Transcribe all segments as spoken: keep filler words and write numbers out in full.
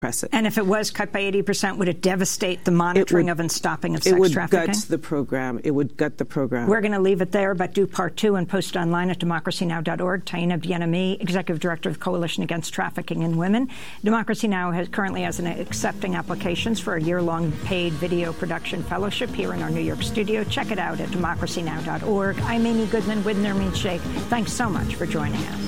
press it. And if it was cut by eighty percent, would it devastate the monitoring would, of and stopping of it sex would trafficking? gut the program. It would gut the program. We're going to leave it there, but do part two and post online at democracy now dot org. Taina Bien-Aimé, Executive Director of the Coalition Against Trafficking in Women. Democracy Now! has currently has an accepting applications for a year-long paid video production fellowship here in our New York studio. Check it out at democracy now dot org. I'm Amy Goodman with Nermeen Sheikh. Thanks so much for joining us.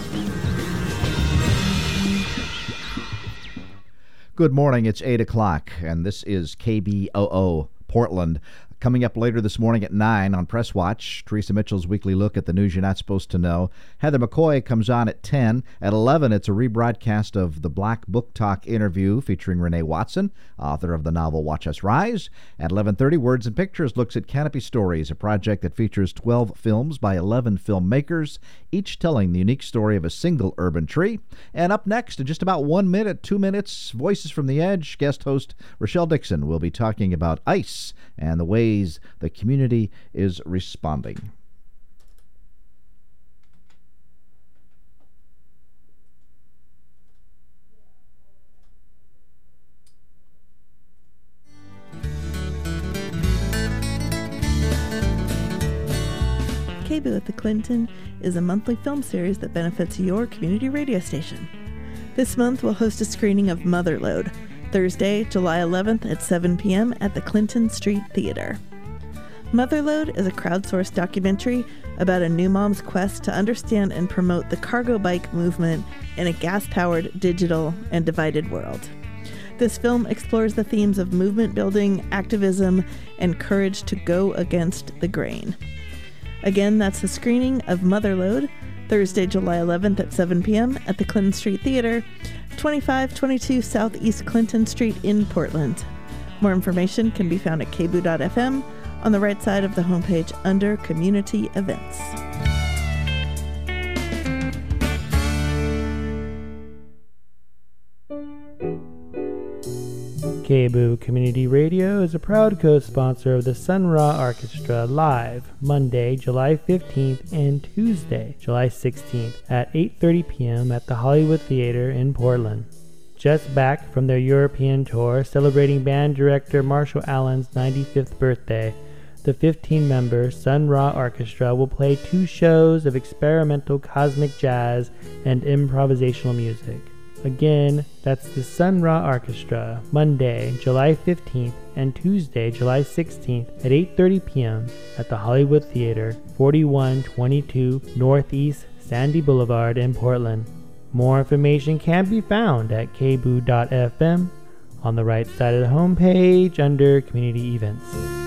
Good morning. It's eight o'clock, and this is K B O O Portland. Coming up later this morning at nine on Press Watch, Teresa Mitchell's weekly look at the news you're not supposed to know. Heather McCoy comes on at ten. At eleven, it's a rebroadcast of the Black Book Talk interview featuring Renee Watson, author of the novel Watch Us Rise. At eleven thirty, Words and Pictures looks at Canopy Stories, a project that features twelve films by eleven filmmakers, each telling the unique story of a single urban tree. And up next, in just about one minute, two minutes, Voices from the Edge, guest host Rochelle Dixon will be talking about ICE and the ways the community is responding. K B O O at the Clinton is a monthly film series that benefits your community radio station. This month we'll host a screening of Motherlode, Thursday, July eleventh at seven p.m. at the Clinton Street Theater. Motherlode is a crowdsourced documentary about a new mom's quest to understand and promote the cargo bike movement in a gas-powered, digital, and divided world. This film explores the themes of movement building, activism, and courage to go against the grain. Again, that's the screening of Motherlode, Thursday, July eleventh at seven p.m. at the Clinton Street Theater, twenty-five twenty-two Southeast Clinton Street in Portland. More information can be found at k b o o dot f m on the right side of the homepage under Community Events. K B O O Community Radio is a proud co-sponsor of the Sun Ra Orchestra live Monday, July fifteenth and Tuesday, July sixteenth at eight thirty p.m. at the Hollywood Theater in Portland. Just back from their European tour celebrating band director Marshall Allen's ninety-fifth birthday, the fifteen-member Sun Ra Orchestra will play two shows of experimental cosmic jazz and improvisational music. Again, that's the Sun Ra Orchestra, Monday, July fifteenth and Tuesday, July sixteenth at eight thirty p.m. at the Hollywood Theater, forty-one twenty-two Northeast Sandy Boulevard in Portland. More information can be found at k b o o dot f m on the right side of the homepage under Community Events.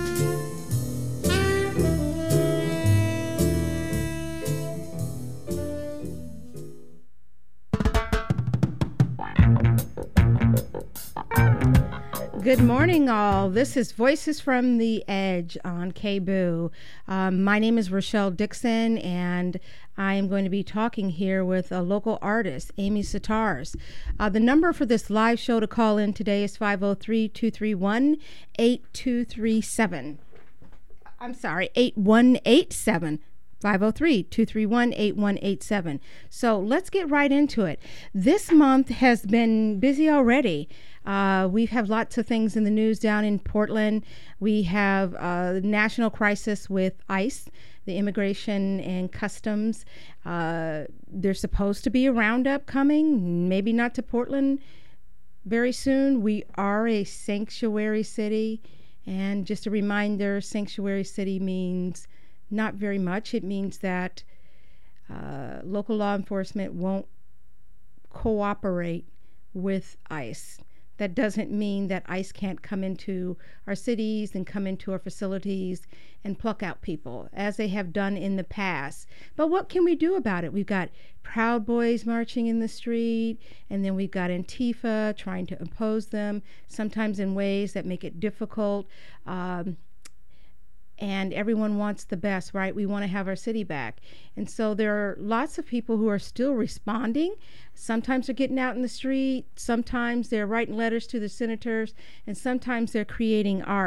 Good morning, all. This is Voices from the Edge on K B O O. Um, my name is Rochelle Dixon, and I am going to be talking here with a local artist, Amy Sitars. Uh, the number for this live show to call in today is five oh three, two three one, eight two three seven. I'm sorry, eight one eight seven. five oh three, two three one, eight one eight seven. So let's get right into it. This month has been busy already. Uh, we have lots of things in the news down in Portland. We have a national crisis with ICE, the Immigration and Customs. Uh, there's supposed to be a roundup coming, maybe not to Portland very soon. We are a sanctuary city. And just a reminder, sanctuary city means not very much. It means that uh, local law enforcement won't cooperate with ICE. That doesn't mean that ICE can't come into our cities and come into our facilities and pluck out people, as they have done in the past. But what can we do about it? We've got Proud Boys marching in the street, and then we've got Antifa trying to oppose them, sometimes in ways that make it difficult. Um, and everyone wants the best, right? We want to have our city back. And so there are lots of people who are still responding. Sometimes they're getting out in the street, sometimes they're writing letters to the senators, and sometimes they're creating art.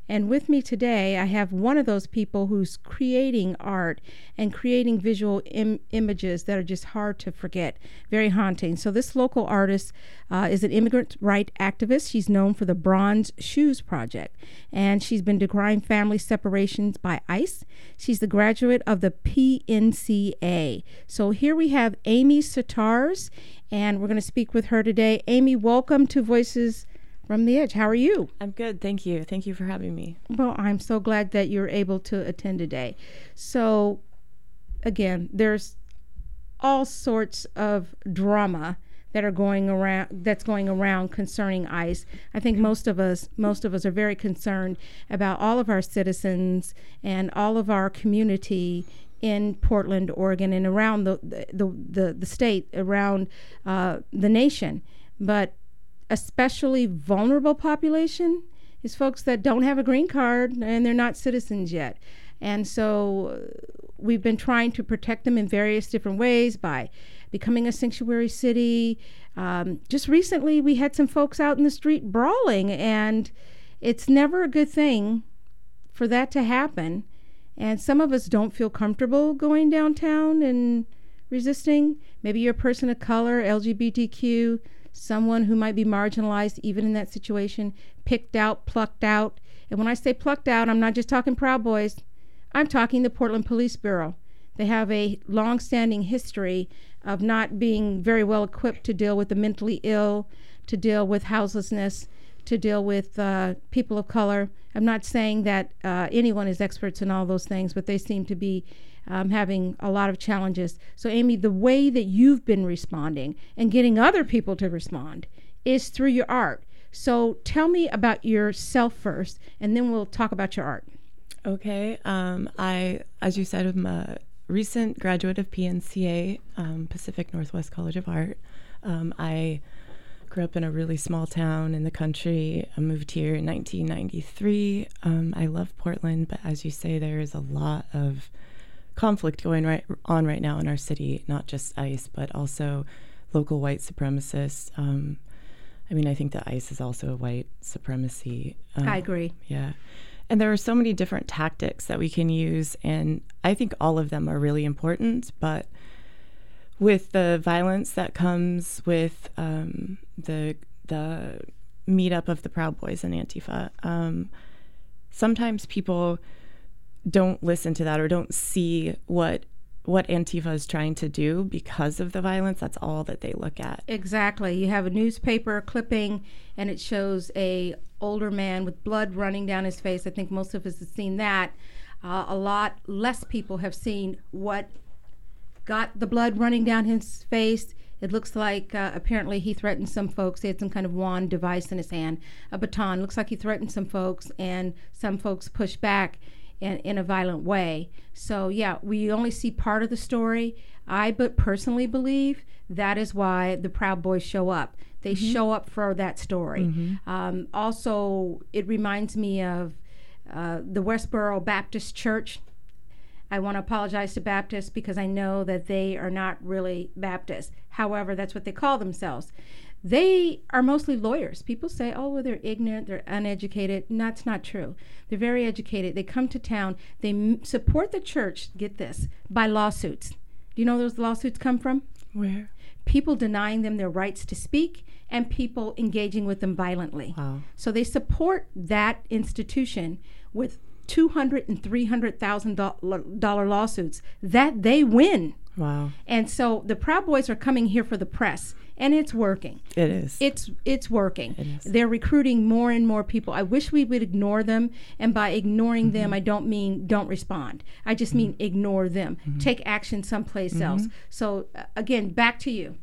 And with me today, I have one of those people who's creating art and creating visual Im- images that are just hard to forget, very haunting. So this local artist uh, is an immigrant rights activist. She's known for the Bronze Shoes Project, and she's been decrying family separations by ICE. She's the graduate of the P N C A. So here we have Amy Satars, and we're going to speak with her today. Amy, welcome to Voices from the Edge. How are you? I'm good. Thank you. Thank you for having me. Well, I'm so glad that you're able to attend today. So, again, there's all sorts of drama that are going around that's going around concerning ICE. I think most of us most of us are very concerned about all of our citizens and all of our community in Portland, Oregon, and around the the the, the state, around uh, the nation. But especially vulnerable population is folks that don't have a green card and they're not citizens yet. And so we've been trying to protect them in various different ways by becoming a sanctuary city. Um, just recently, we had some folks out in the street brawling, and it's never a good thing for that to happen. And some of us don't feel comfortable going downtown and resisting. Maybe you're a person of color, L G B T Q, someone who might be marginalized even in that situation, picked out, plucked out. And when I say plucked out, I'm not just talking Proud Boys. I'm talking the Portland Police Bureau. They have a long-standing history of not being very well equipped to deal with the mentally ill, to deal with houselessness, to deal with uh, people of color. I'm not saying that uh, anyone is experts in all those things, but they seem to be um, having a lot of challenges. So, Amy, the way that you've been responding and getting other people to respond is through your art. So tell me about yourself first, and then we'll talk about your art. Okay. Um, I, as you said, I'm a recent graduate of P N C A, um, Pacific Northwest College of Art. Um, I grew up in a really small town in the country. I moved here in nineteen ninety-three. Um, I love Portland, but as you say, there is a lot of conflict going right on right now in our city, not just ICE, but also local white supremacists. Um, I mean, I think that ICE is also a white supremacy. Um, I agree. Yeah. And there are so many different tactics that we can use, and I think all of them are really important, but with the violence that comes with um, the the meetup of the Proud Boys and Antifa, um, sometimes people don't listen to that or don't see what what Antifa is trying to do because of the violence. That's all that they look at. Exactly. You have a newspaper clipping, and it shows a older man with blood running down his face. I think most of us have seen that. Uh, a lot less people have seen what got the blood running down his face. It looks like uh, apparently he threatened some folks. He had some kind of wand device in his hand, a baton. Looks like he threatened some folks, and some folks pushed back in, in a violent way. So yeah, we only see part of the story. I but personally believe that is why the Proud Boys show up. They mm-hmm. show up for that story. Mm-hmm. Um, also, it reminds me of uh, the Westboro Baptist Church. I want to apologize to Baptists because I know that they are not really Baptists. However, that's what they call themselves. They are mostly lawyers. People say, oh, well, they're ignorant, they're uneducated. And that's not true. They're very educated. They come to town. They m- support the church, get this, by lawsuits. Do you know where those lawsuits come from? Where? People denying them their rights to speak and people engaging with them violently. Wow. So they support that institution with two hundred and three hundred thousand dollar lawsuits that they win. Wow. And so the Proud Boys are coming here for the press, and it's working. It is. It's it's working. It is. They're recruiting more and more people. I wish we would ignore them, and by ignoring mm-hmm. them, I don't mean don't respond. I just mm-hmm. mean ignore them. Mm-hmm. Take action someplace mm-hmm. else. So uh, again, back to you.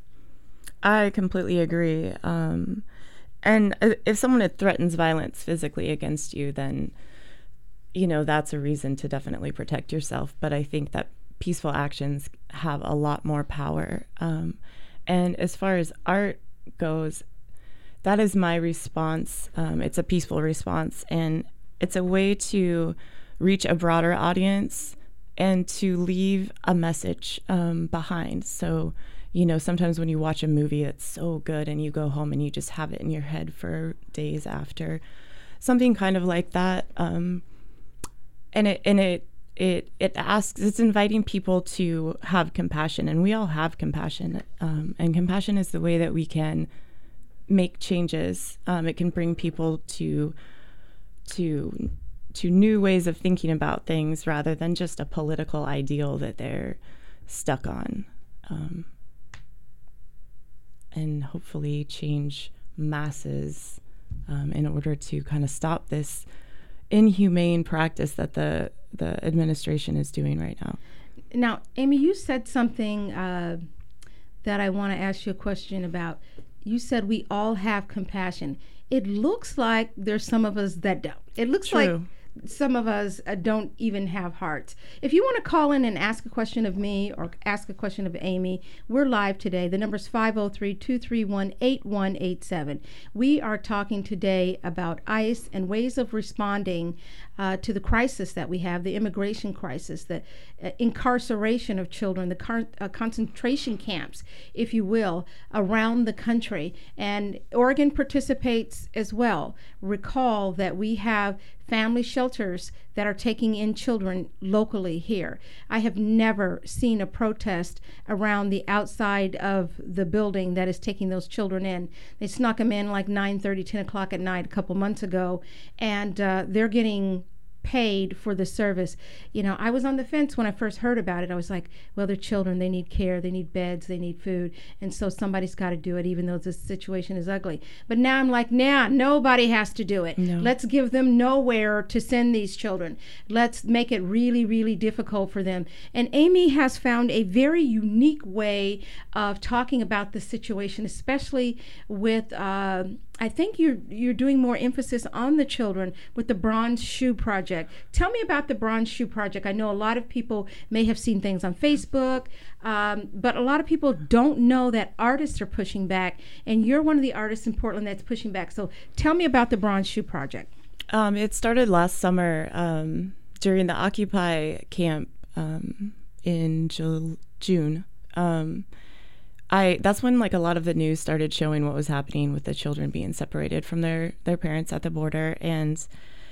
I completely agree. Um, and if someone threatens violence physically against you, then, you know, that's a reason to definitely protect yourself. But I think that peaceful actions have a lot more power. Um, and as far as art goes, that is my response. Um, it's a peaceful response, and it's a way to reach a broader audience and to leave a message um, behind. So, you know, sometimes when you watch a movie that's so good and you go home and you just have it in your head for days after, something kind of like that. Um, and it and it it it asks, it's inviting people to have compassion, and we all have compassion. Um, and compassion is the way that we can make changes. Um, it can bring people to to to new ways of thinking about things rather than just a political ideal that they're stuck on. Um, and hopefully change masses um, in order to kind of stop this inhumane practice that the the administration is doing right now. Now, Amy, you said something uh, that I want to ask you a question about. You said we all have compassion. It looks like there's some of us that don't. It looks True. like some of us uh, don't even have hearts. If you want to call in and ask a question of me or ask a question of Amy, we're live today. The number is five oh three, two three one, eight one eight seven. We are talking today about ICE and ways of responding uh, to the crisis that we have, the immigration crisis, the uh, incarceration of children, the car- uh, concentration camps, if you will, around the country. And Oregon participates as well. Recall that we have family shelters that are taking in children locally here. I have never seen a protest around the outside of the building that is taking those children in. They snuck them in like nine thirty, ten o'clock at night a couple months ago, and uh, they're getting paid for the service. You know, I was on the fence when I first heard about it. I was like, well, they're children, they need care, they need beds, they need food, and so somebody's got to do it, even though the situation is ugly. But now I'm like, nah, nobody has to do it. No. Let's give them nowhere to send these children. Let's make it really, really difficult for them. And Amy has found a very unique way of talking about the situation, especially with uh, I think you're you're doing more emphasis on the children with the Bronze Shoe Project. Tell me about the Bronze Shoe Project. I know a lot of people may have seen things on Facebook, um, but a lot of people don't know that artists are pushing back, and you're one of the artists in Portland that's pushing back. So tell me about the Bronze Shoe Project. Um, it started last summer um, during the Occupy camp um, in Ju- June. Um, I that's when like a lot of the news started showing what was happening with the children being separated from their, their parents at the border. And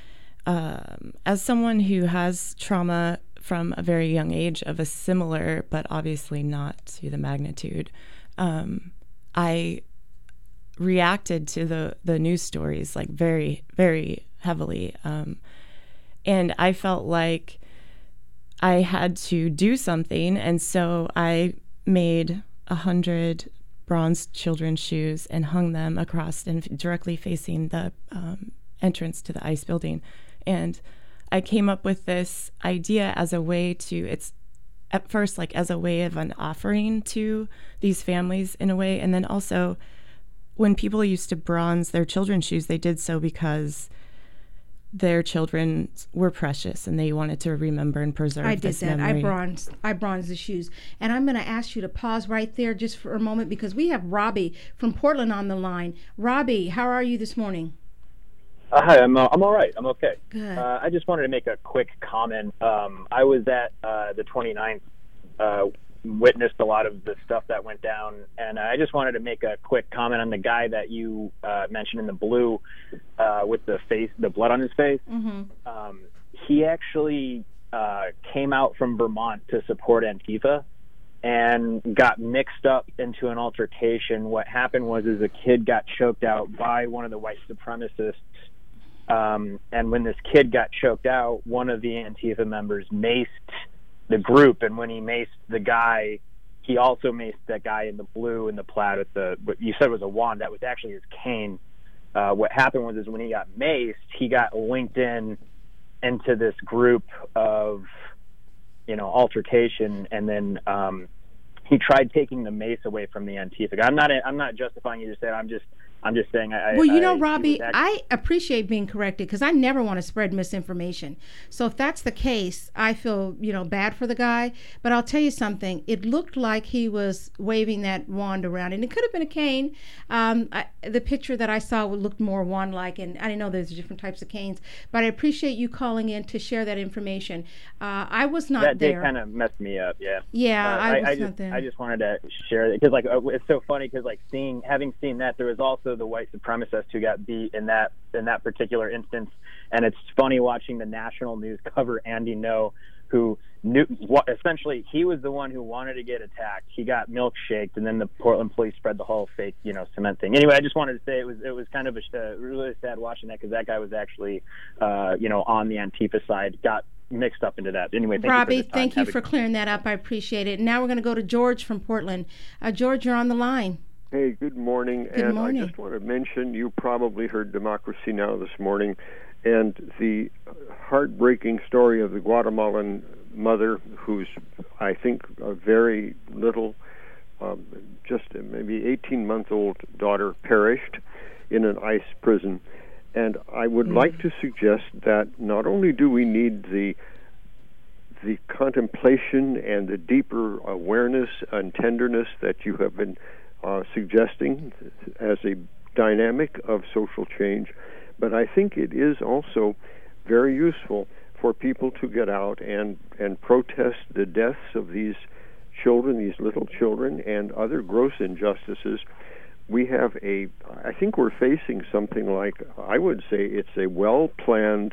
um, as someone who has trauma from a very young age of a similar, but obviously not to the magnitude, um, I reacted to the, the news stories like very, very heavily. Um, and I felt like I had to do something. And so I made a hundred bronze children's shoes and hung them across and directly facing the um, entrance to the ICE building. And I came up with this idea as a way to, it's at first like as a way of an offering to these families in a way. And then also when people used to bronze their children's shoes, they did so because their children were precious and they wanted to remember and preserve I did this that. memory. I bronzed, I bronzed the shoes. And I'm going to ask you to pause right there just for a moment because we have Robbie from Portland on the line. Robbie, how are you this morning? Uh, hi, I'm uh, I'm all right. I'm okay. Good. Uh, I just wanted to make a quick comment. Um, I was at uh, the twenty-ninth, uh, witnessed a lot of the stuff that went down, and I just wanted to make a quick comment on the guy that you uh, mentioned in the blue uh, with the face, the blood on his face. Mm-hmm. Um, he actually uh, came out from Vermont to support Antifa and got mixed up into an altercation. What happened was is a kid got choked out by one of the white supremacists. Um, and when this kid got choked out, one of the Antifa members maced the group, and when he maced the guy, he also maced that guy in the blue and the plaid with the, what you said was a wand, that was actually his cane. Uh, what happened was is when he got maced, he got linked in into this group of, you know, altercation, and then um, he tried taking the mace away from the Antifa guy. I'm not, I'm not justifying you to say it. I'm just, I'm just saying. I, well, you know, I, Robbie, actually, I appreciate being corrected because I never want to spread misinformation. So if that's the case, I feel, you know, bad for the guy. But I'll tell you something. It looked like he was waving that wand around, and it could have been a cane. Um, I, the picture that I saw looked more wand-like, and I didn't know there's different types of canes. But I appreciate you calling in to share that information. Uh, I was not that there. That did kind of messed me up. Yeah. Yeah, uh, I, I was I not just, there. I just wanted to share it because, like, uh, it's so funny because, like, seeing, having seen that, there was also also the white supremacist who got beat in that in that particular instance. And it's funny watching the national news cover Andy Ngo, who knew what, essentially he was the one who wanted to get attacked. He got milkshaked, and then the Portland police spread the whole fake, you know, cement thing. Anyway, I just wanted to say it was it was kind of a, uh, really sad watching that, because that guy was actually, uh, you know, on the Antifa side, got mixed up into that. Anyway, thank Robbie, you for thank you Have for a- clearing that up. I appreciate it. Now we're going to go to George from Portland. Uh, George, you're on the line. Hey, good morning. Good and morning. I just want to mention, you probably heard Democracy Now! This morning, and the heartbreaking story of the Guatemalan mother who's, I think, a very little, um, just maybe eighteen-month-old daughter perished in an ICE prison. And I would mm. like to suggest that not only do we need the the contemplation and the deeper awareness and tenderness that you have been uh, suggesting as a dynamic of social change, but I think it is also very useful for people to get out and, and protest the deaths of these children, these little children, and other gross injustices. We have a, I think we're facing something like, I would say it's a well-planned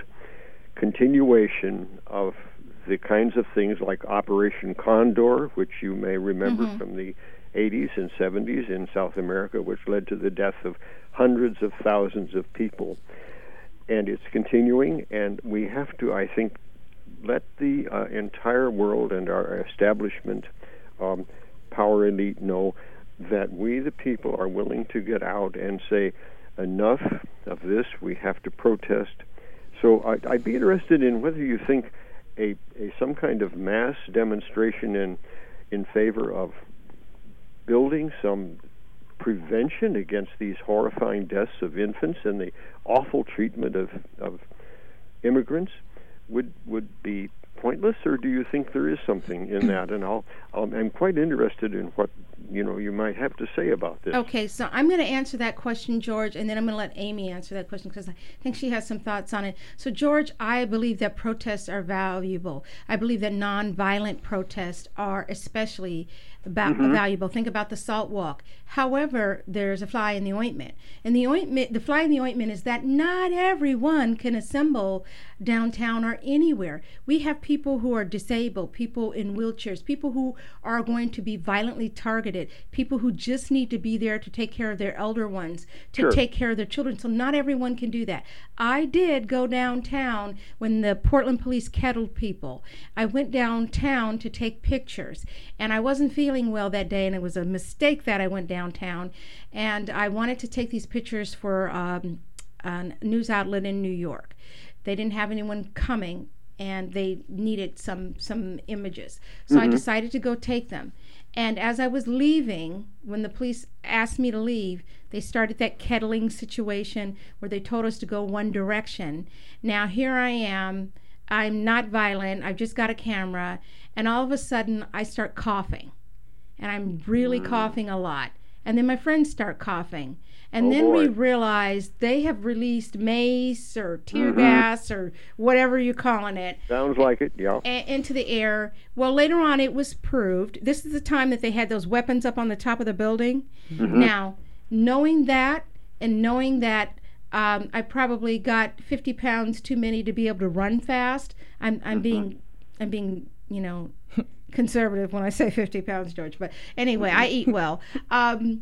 continuation of the kinds of things like Operation Condor, which you may remember mm-hmm. from the eighties and seventies in South America, which led to the death of hundreds of thousands of people. And it's continuing, and we have to, I think, let the uh, entire world and our establishment um, power elite know that we, the people, are willing to get out and say, enough of this, we have to protest. So I'd, I'd be interested in whether you think a, a some kind of mass demonstration in in favor of building some prevention against these horrifying deaths of infants and the awful treatment of, of immigrants would would be pointless, or do you think there is something in that? And I'll, I'll I'm quite interested in what you know you might have to say about this. Okay, so I'm going to answer that question, George, and then I'm going to let Amy answer that question because I think she has some thoughts on it. So, George, I believe that protests are valuable. I believe that nonviolent protests are especially about mm-hmm. valuable. Think about the Salt Walk. However, there's a fly in the ointment, and the ointment, the fly in the ointment, is that not everyone can assemble downtown or anywhere. We have people who are disabled, people in wheelchairs, people who are going to be violently targeted, people who just need to be there to take care of their elder ones, to sure. take care of their children. So not everyone can do that. I did go downtown when the Portland police kettled people. I went downtown to take pictures, and I wasn't feeling well that day, and it was a mistake that I went downtown, and I wanted to take these pictures for um, a news outlet in New York. They didn't have anyone coming, and they needed some some images. So mm-hmm. I decided to go take them. And as I was leaving, when the police asked me to leave, they started that kettling situation where they told us to go one direction. Now here I am. I'm not violent. I've just got a camera. And all of a sudden, I start coughing. And I'm really mm. coughing a lot. And then my friends start coughing. And oh then boy. we realize they have released mace or tear mm-hmm. gas or whatever you're calling it. Sounds like it, yeah. A- into the air. Well, later on it was proved. This is the time that they had those weapons up on the top of the building. Mm-hmm. Now, knowing that and knowing that um, I probably got fifty pounds too many to be able to run fast, I'm, I'm mm-hmm. being, I'm being, you know, conservative when I say fifty pounds, George. But anyway, I eat well. Um,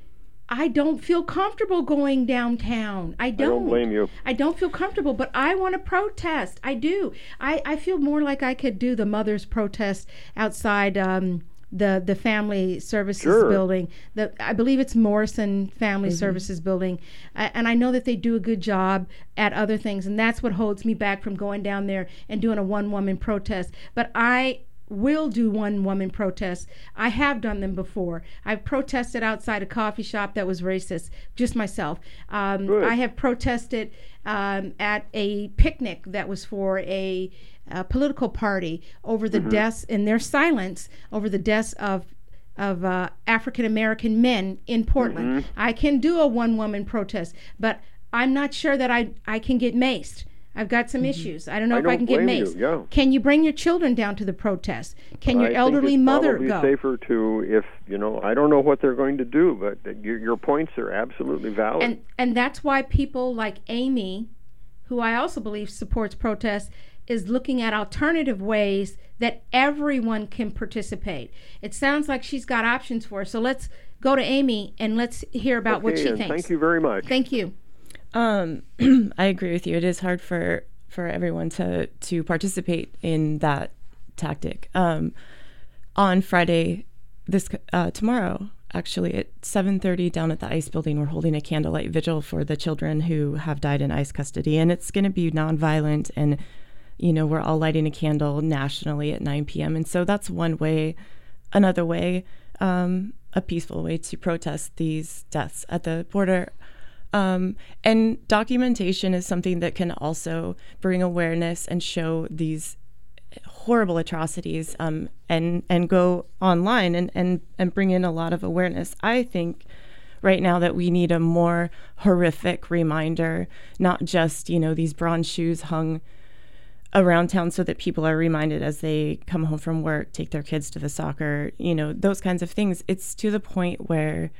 I don't feel comfortable going downtown. I don't. I don't blame you. I don't feel comfortable, but I want to protest. I do. I, I feel more like I could do the mothers' protest outside um, the the Family Services sure. building. The I believe it's Morrison Family mm-hmm. Services building, uh, and I know that they do a good job at other things, and that's what holds me back from going down there and doing a one-woman protest. But I will do one woman protests. I have done them before. I've protested outside a coffee shop that was racist, just myself. Um, I have protested um, at a picnic that was for a, a political party over the mm-hmm. deaths, in their silence, over the deaths of of uh, African American men in Portland. Mm-hmm. I can do a one woman protest, but I'm not sure that I, I can get maced. I've got some mm-hmm. issues. I don't know I if don't I can get blame maced. You, yeah. Can you bring your children down to the protest? Can your I elderly think it's mother probably go? Safer to, if you know, I don't know what they're going to do, but your, your points are absolutely valid. And and that's why people like Amy, who I also believe supports protests, is looking at alternative ways that everyone can participate. It sounds like she's got options for us. So let's go to Amy and let's hear about okay, what she and thinks. Thank you very much. Thank you. Um, I agree with you. It is hard for, for everyone to, to participate in that tactic. Um, on Friday, this uh, tomorrow, actually at seven thirty down at the ICE building, we're holding a candlelight vigil for the children who have died in ICE custody, and it's going to be nonviolent, and you know, we're all lighting a candle nationally at nine p.m. And so that's one way. Another way, um, a peaceful way to protest these deaths at the border. Um, and documentation is something that can also bring awareness and show these horrible atrocities, um, and and go online and, and, and bring in a lot of awareness. I think right now that we need a more horrific reminder, not just, you know, these bronze shoes hung around town so that people are reminded as they come home from work, take their kids to the soccer, you know, those kinds of things. It's to the point where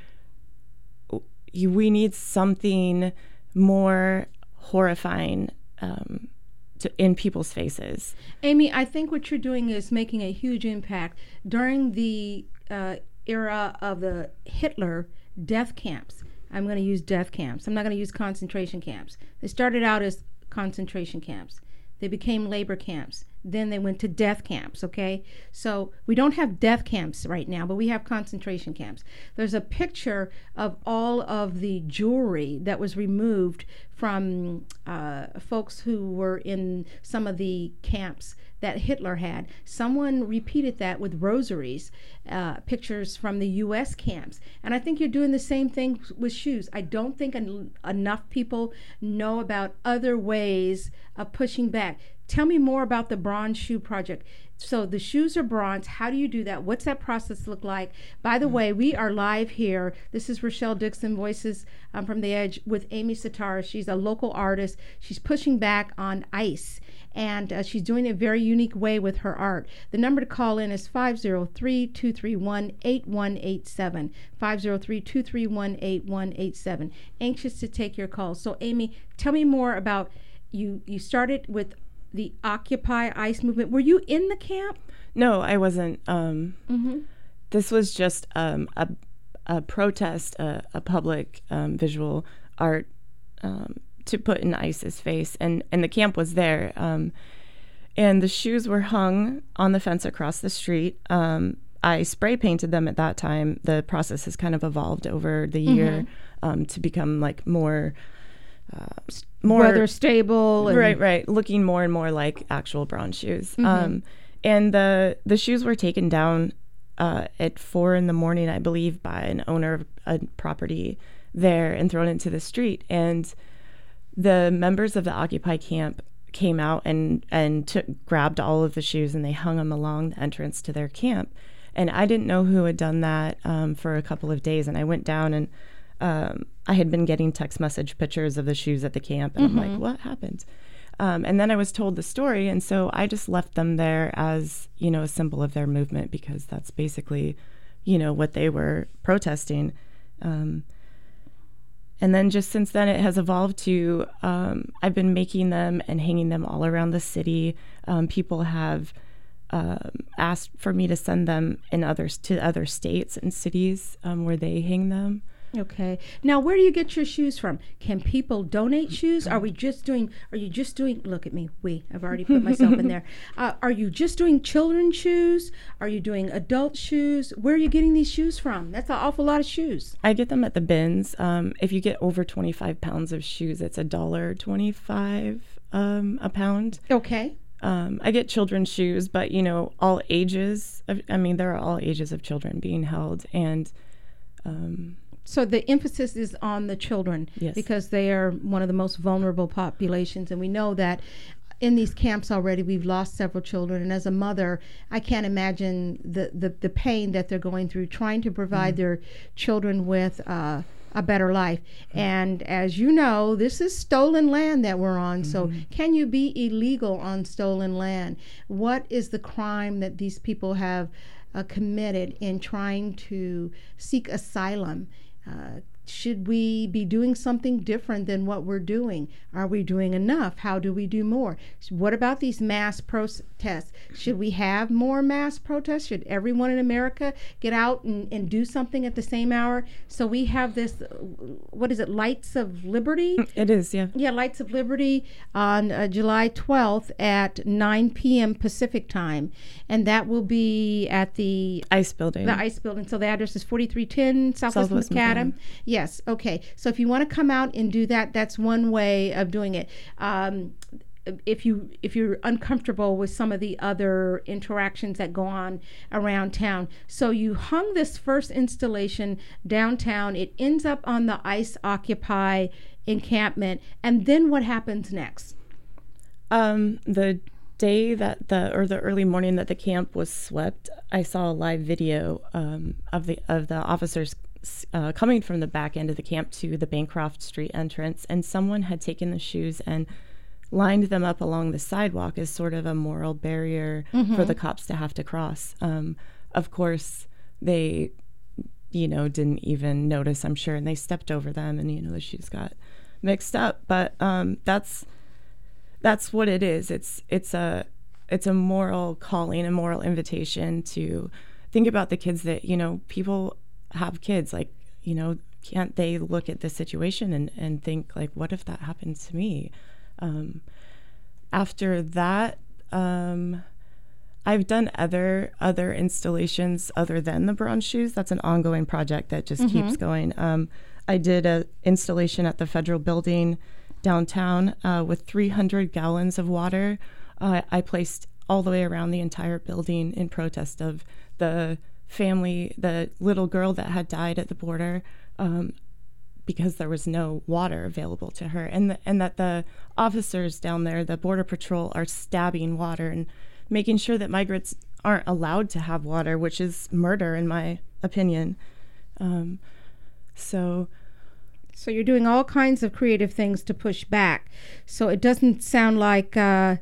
you, we need something more horrifying um, to, in people's faces. Amy, I think what you're doing is making a huge impact. During the uh, era of the Hitler death camps, I'm going to use death camps. I'm not going to use concentration camps. They started out as concentration camps. They became labor camps. Then they went to death camps, okay? So we don't have death camps right now, but we have concentration camps. There's a picture of all of the jewelry that was removed from uh, folks who were in some of the camps that Hitler had. Someone repeated that with rosaries, uh, pictures from the U S camps. And I think you're doing the same thing with shoes. I don't think en- enough people know about other ways of pushing back. Tell me more about the Bronze Shoe Project. So the shoes are bronze. How do you do that? What's that process look like? By the way, we are live here. This is Rochelle Dixon, Voices um, from the Edge, with Amy Sitara. She's a local artist. She's pushing back on ICE, and uh, she's doing it a very unique way with her art. The number to call in is five oh three, two three one, eight one eight seven, five oh three, two three one, eight one eight seven. Anxious to take your calls. So Amy, tell me more about, you, you started with the Occupy ICE movement. Were you in the camp? No, I wasn't. Um, mm-hmm. This was just um, a, a protest, a, a public um, visual art um, to put in ICE's face, and, and the camp was there. Um, and the shoes were hung on the fence across the street. Um, I spray painted them at that time. The process has kind of evolved over the year mm-hmm. um, to become like more... Uh, more weather stable, and right, right, looking more and more like actual bronze shoes. Mm-hmm. Um, and the the shoes were taken down uh, at four in the morning, I believe, by an owner of a property there and thrown into the street. And the members of the Occupy camp came out and and took, grabbed all of the shoes, and they hung them along the entrance to their camp. And I didn't know who had done that um, for a couple of days, and I went down and. Um, I had been getting text message pictures of the shoes at the camp, and mm-hmm. I'm like, what happened? Um, and then I was told the story, and so I just left them there as, you know, a symbol of their movement, because that's basically, you know, what they were protesting. Um, and then just since then, it has evolved to, um, I've been making them and hanging them all around the city. Um, people have um, asked for me to send them in others to other states and cities um, where they hang them. Okay. Now, where do you get your shoes from? Can people donate shoes? Are we just doing, are you just doing, look at me, we, I've already put myself in there. Uh, are you just doing children's shoes? Are you doing adult shoes? Where are you getting these shoes from? That's an awful lot of shoes. I get them at the bins. Um, if you get over twenty-five pounds of shoes, it's a dollar twenty-five um, a pound. Okay. Um, I get children's shoes, but, you know, all ages, of, I mean, there are all ages of children being held, and... Um, So the emphasis is on the children, yes. because they are one of the most vulnerable populations. And we know that in these camps already, we've lost several children. And as a mother, I can't imagine the, the, the pain that they're going through, trying to provide mm. their children with uh, a better life. And as you know, this is stolen land that we're on. Mm-hmm. So can you be illegal on stolen land? What is the crime that these people have uh, committed in trying to seek asylum? Uh, should we be doing something different than what we're doing? Are we doing enough? How do we do more? What about these mass protests? Should we have more mass protests? Should everyone in America get out and, and do something at the same hour? So we have this, what is it, Lights of Liberty? It is, yeah. Yeah, Lights of Liberty on uh, July twelfth at nine p.m. Pacific time. And that will be at the ICE building. The ICE building. So the address is forty-three ten Southwest, Southwest Macadam. Yes, okay. So if you want to come out and do that, that's one way of doing it. Um, if you if you're uncomfortable with some of the other interactions that go on around town. So you hung this first installation downtown. It ends up on the ICE Occupy encampment. And then what happens next? Um, the day that the or the early morning that the camp was swept, I saw a live video um, of the of the officers Uh, coming from the back end of the camp to the Bancroft Street entrance, and someone had taken the shoes and lined them up along the sidewalk as sort of a moral barrier mm-hmm. for the cops to have to cross. Um, of course, they, you know, didn't even notice, I'm sure, and they stepped over them, and, you know, the shoes got mixed up. But um, that's that's what it is. It's it's a it's a moral calling, a moral invitation to think about the kids that, you know, people have kids, like, you know, can't they look at this situation and, and think, like, what if that happened to me? Um, after that, um, I've done other other installations other than the bronze shoes. That's an ongoing project that just mm-hmm. keeps going. Um, I did an installation at the Federal Building downtown uh, with three hundred gallons of water. Uh, I placed all the way around the entire building in protest of the family, the little girl that had died at the border um, because there was no water available to her, and the, and that the officers down there, the Border Patrol, are stabbing water and making sure that migrants aren't allowed to have water, which is murder in my opinion. Um, so so you're doing all kinds of creative things to push back. So it doesn't sound like uh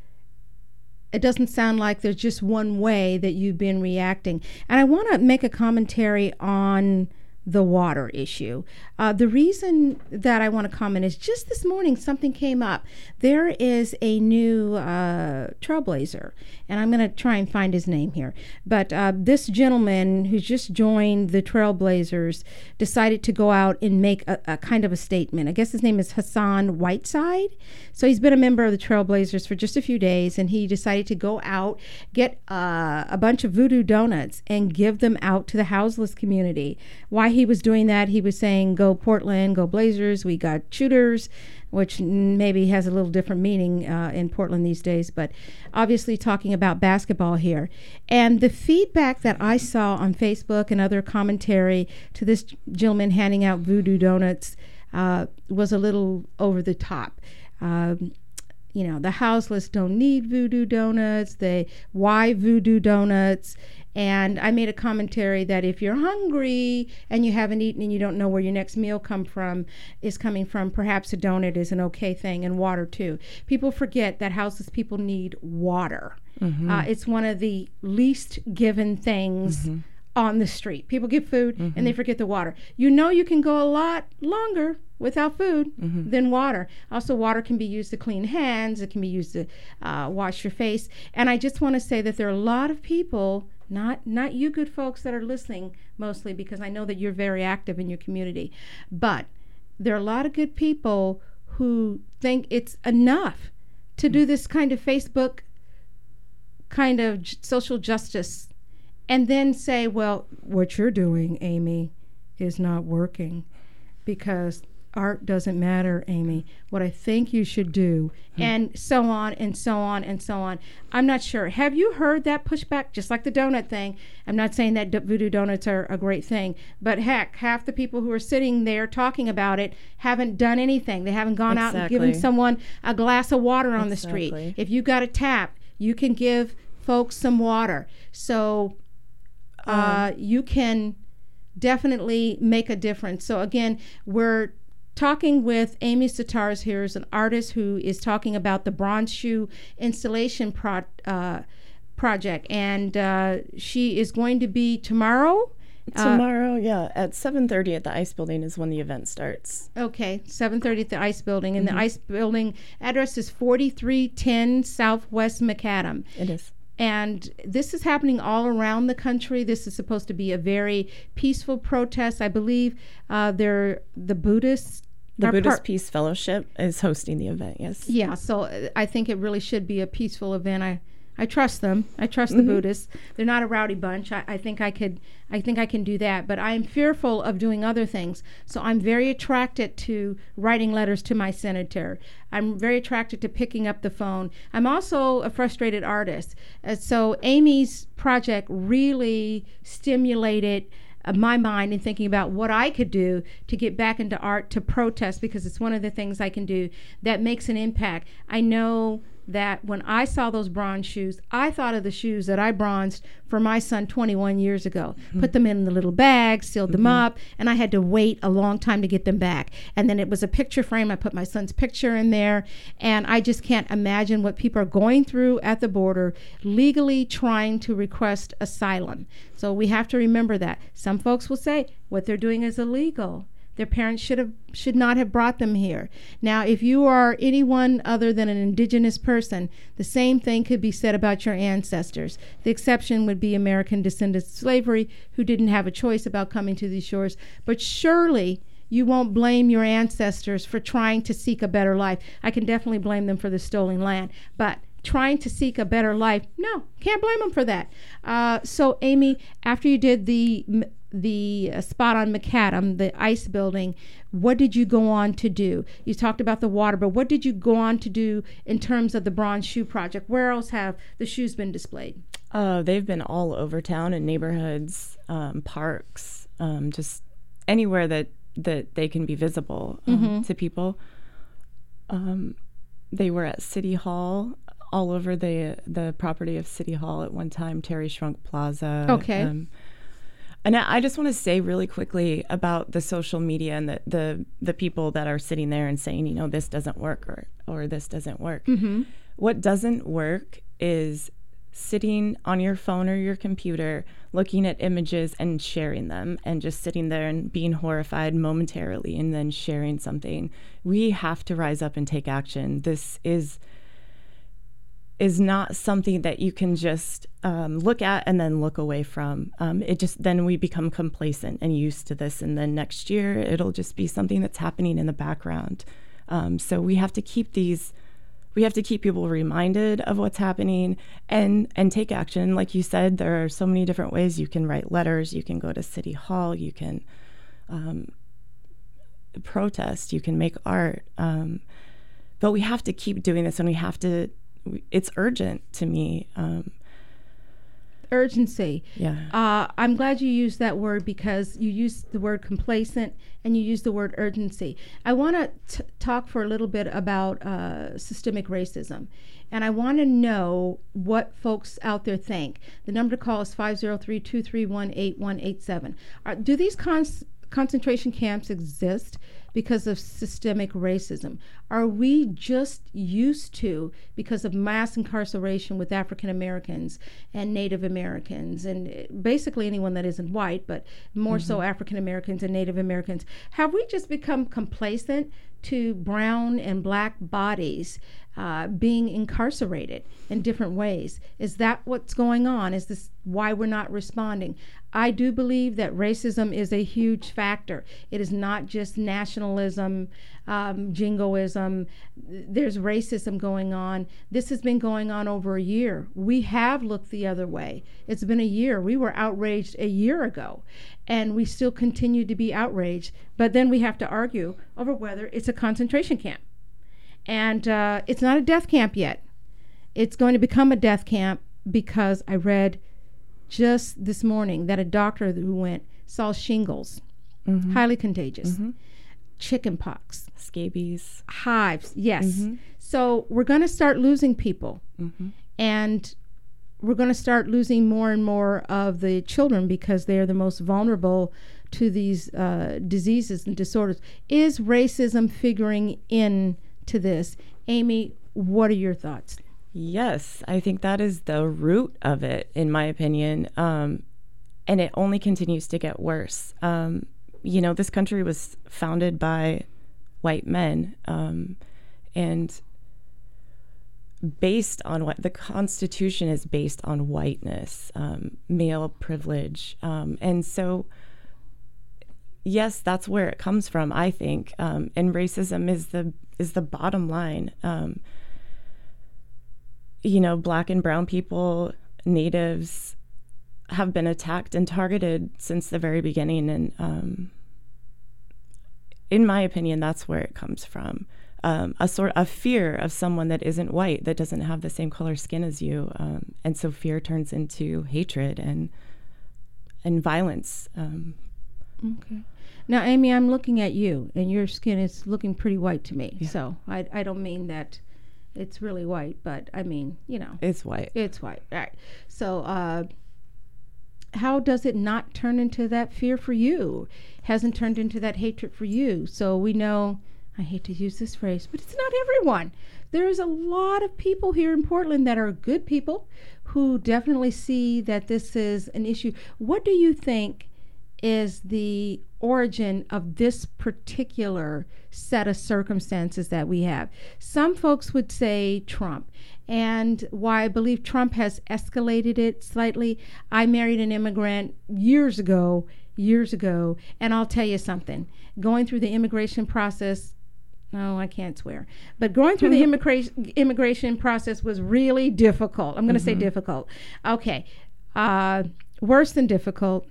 It doesn't sound like there's just one way that you've been reacting. And I want to make a commentary on the water issue. Uh, the reason that I want to comment is just this morning something came up. There is a new uh, trailblazer, and I'm going to try and find his name here. But uh, this gentleman who's just joined the Trailblazers decided to go out and make a, a kind of a statement. I guess his name is Hassan Whiteside. So he's been a member of the Trailblazers for just a few days, and he decided to go out, get uh, a bunch of voodoo donuts, and give them out to the houseless community. Why he was doing that, he was saying, go Portland, go Blazers, we got shooters, which maybe has a little different meaning uh, in Portland these days, but obviously talking about basketball here. And the feedback that I saw on Facebook and other commentary to this gentleman handing out voodoo donuts uh, was a little over the top. Um, you know, the houseless don't need voodoo donuts. They, why voodoo donuts? And I made a commentary that if you're hungry and you haven't eaten and you don't know where your next meal come from is coming from, perhaps a donut is an okay thing, and water too. People forget that houseless people need water. Mm-hmm. Uh, it's one of the least given things mm-hmm. on the street. People get food mm-hmm. and they forget the water. You know, you can go a lot longer without food mm-hmm. than water. Also, water can be used to clean hands. It can be used to uh, wash your face. And I just want to say that there are a lot of people, not not you good folks that are listening mostly, because I know that you're very active in your community, but there are a lot of good people who think it's enough to do this kind of Facebook kind of j- social justice and then say, well, what you're doing, Amy, is not working because art doesn't matter, Amy. What I think you should do, hmm. and so on and so on and so on. I'm not sure. Have you heard that pushback? Just like the donut thing. I'm not saying that d- voodoo donuts are a great thing, but heck, half the people who are sitting there talking about it haven't done anything. They haven't gone exactly. out and given someone a glass of water on exactly. the street. If you got a tap, you can give folks some water. So uh, um. you can definitely make a difference. So again, we're talking with Amy Sitars here, is an artist who is talking about the bronze shoe installation pro, uh, project, and uh, she is going to be tomorrow. Tomorrow, uh, yeah, at seven thirty at the Ice Building is when the event starts. Okay, seven thirty at the Ice Building, and mm-hmm. the Ice Building address is forty-three ten Southwest Macadam. It is. And this is happening all around the country. This is supposed to be a very peaceful protest. I believe uh, they're the Buddhists. The Buddhist par- Peace Fellowship is hosting the event, yes. Yeah, so I think it really should be a peaceful event. I, I trust them. I trust mm-hmm. the Buddhists. They're not a rowdy bunch. I, I think I could I think I can do that. But I'm fearful of doing other things. So I'm very attracted to writing letters to my senator. I'm very attracted to picking up the phone. I'm also a frustrated artist. Uh, so Amy's project really stimulated uh, my mind in thinking about what I could do to get back into art, to protest, because it's one of the things I can do that makes an impact. I know that when I saw those bronze shoes, I thought of the shoes that I bronzed for my son twenty-one years ago. Mm-hmm. Put them in the little bag, sealed mm-hmm. them up, and I had to wait a long time to get them back. And then it was a picture frame. I put my son's picture in there, and I just can't imagine what people are going through at the border, legally trying to request asylum. So we have to remember that. Some folks will say what they're doing is illegal. Their parents should have should not have brought them here. Now, if you are anyone other than an indigenous person, the same thing could be said about your ancestors. The exception would be American descendants of slavery, who didn't have a choice about coming to these shores. But surely you won't blame your ancestors for trying to seek a better life. I can definitely blame them for the stolen land, but trying to seek a better life, no, can't blame them for that. Uh, so, Amy, after you did the the uh, spot on Macadam, the Ice Building, what did you go on to do? You talked about the water, but what did you go on to do in terms of the Bronze Shoe Project? Where else have the shoes been displayed? Uh, they've been all over town in neighborhoods, um, parks, um, just anywhere that, that they can be visible um, mm-hmm. to people. Um, they were at City Hall, all over the the property of City Hall at one time, Terry Shrunk Plaza. Okay. Um, And I just want to say really quickly about the social media and the, the, the people that are sitting there and saying, you know, this doesn't work or, or this doesn't work. Mm-hmm. What doesn't work is sitting on your phone or your computer, looking at images and sharing them, and just sitting there and being horrified momentarily and then sharing something. We have to rise up and take action. This is... is not something that you can just um, look at and then look away from. Um, it just, then we become complacent and used to this, and then next year it'll just be something that's happening in the background. Um, so we have to keep these, we have to keep people reminded of what's happening and and take action. Like you said, there are so many different ways. You can write letters, you can go to City Hall, you can um, protest, you can make art. Um, but we have to keep doing this, and we have to, it's urgent to me. Um, Urgency. Yeah. Uh, I'm glad you used that word, because you used the word complacent and you used the word urgency. I want to talk for a little bit about uh, systemic racism. And I want to know what folks out there think. The number to call is five oh three, two three one, eight one eight seven. Are, do these cons- concentration camps exist because of systemic racism? Are we just used to, because of mass incarceration with African Americans and Native Americans and basically anyone that isn't white, but more mm-hmm. so African Americans and Native Americans, have we just become complacent to brown and black bodies uh, being incarcerated in different ways? Is that what's going on? Is this why we're not responding? I do believe that racism is a huge factor. It is not just nationalism, um, jingoism. There's racism going on. This has been going on over a year. We have looked the other way. It's been a year. We were outraged a year ago, and we still continue to be outraged. But then we have to argue over whether it's a concentration camp. And uh, it's not a death camp yet. It's going to become a death camp, because I read just this morning that a doctor who went saw shingles, mm-hmm. highly contagious, mm-hmm. chicken pox, scabies, hives. Yes. Mm-hmm. So we're going to start losing people, mm-hmm. and we're going to start losing more and more of the children, because they are the most vulnerable to these uh, diseases and disorders. Is racism figuring into this? Amy, what are your thoughts? Yes, I think that is the root of it, in my opinion. Um, and it only continues to get worse. Um, you know, this country was founded by white men, um, and based on what the Constitution is based on whiteness, um, male privilege. Um, and so, yes, that's where it comes from, I think. Um, and racism is the, is the bottom line. Um, you know, Black and brown people, natives have been attacked and targeted since the very beginning. And um, in my opinion, that's where it comes from. Um, a sort of fear of someone that isn't white, that doesn't have the same color skin as you. Um, and so fear turns into hatred and and violence. Um, okay. Now, Amy, I'm looking at you, and your skin is looking pretty white to me. Yeah. So I, I don't mean that it's really white, but I mean, you know. It's white. It's white. All right. So uh, how does it not turn into that fear for you? Hasn't turned into that hatred for you. So we know, I hate to use this phrase, but it's not everyone. There's a lot of people here in Portland that are good people who definitely see that this is an issue. What do you think is the origin of this particular set of circumstances that we have? Some folks would say Trump, and why I believe Trump has escalated it slightly. I married an immigrant years ago, years ago, and I'll tell you something. Going through the immigration process, no, I can't swear, but going through the immigration immigration process was really difficult. I'm going to mm-hmm. say difficult. Okay, uh, worse than difficult.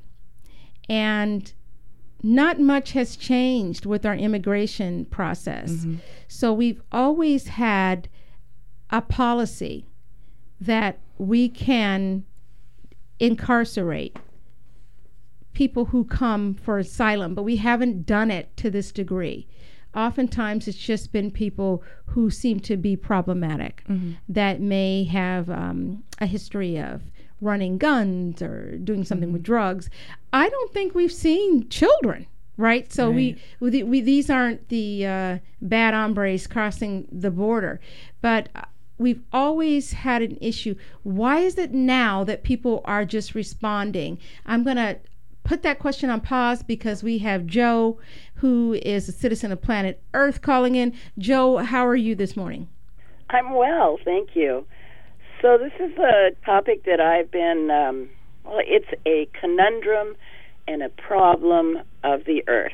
And not much has changed with our immigration process. Mm-hmm. So we've always had a policy that we can incarcerate people who come for asylum, but we haven't done it to this degree. Oftentimes it's just been people who seem to be problematic, mm-hmm. that may have um, a history of running guns or doing something mm-hmm. with drugs. I don't think we've seen children, right? So right. we, we, we these aren't the uh, bad hombres crossing the border, but uh, we've always had an issue. Why is it now that people are just responding? I'm going to put that question on pause because we have Joe, who is a citizen of planet Earth, calling in. Joe, how are you this morning? I'm well, thank you. So this is a topic that I've been, um, well, it's a conundrum and a problem of the earth.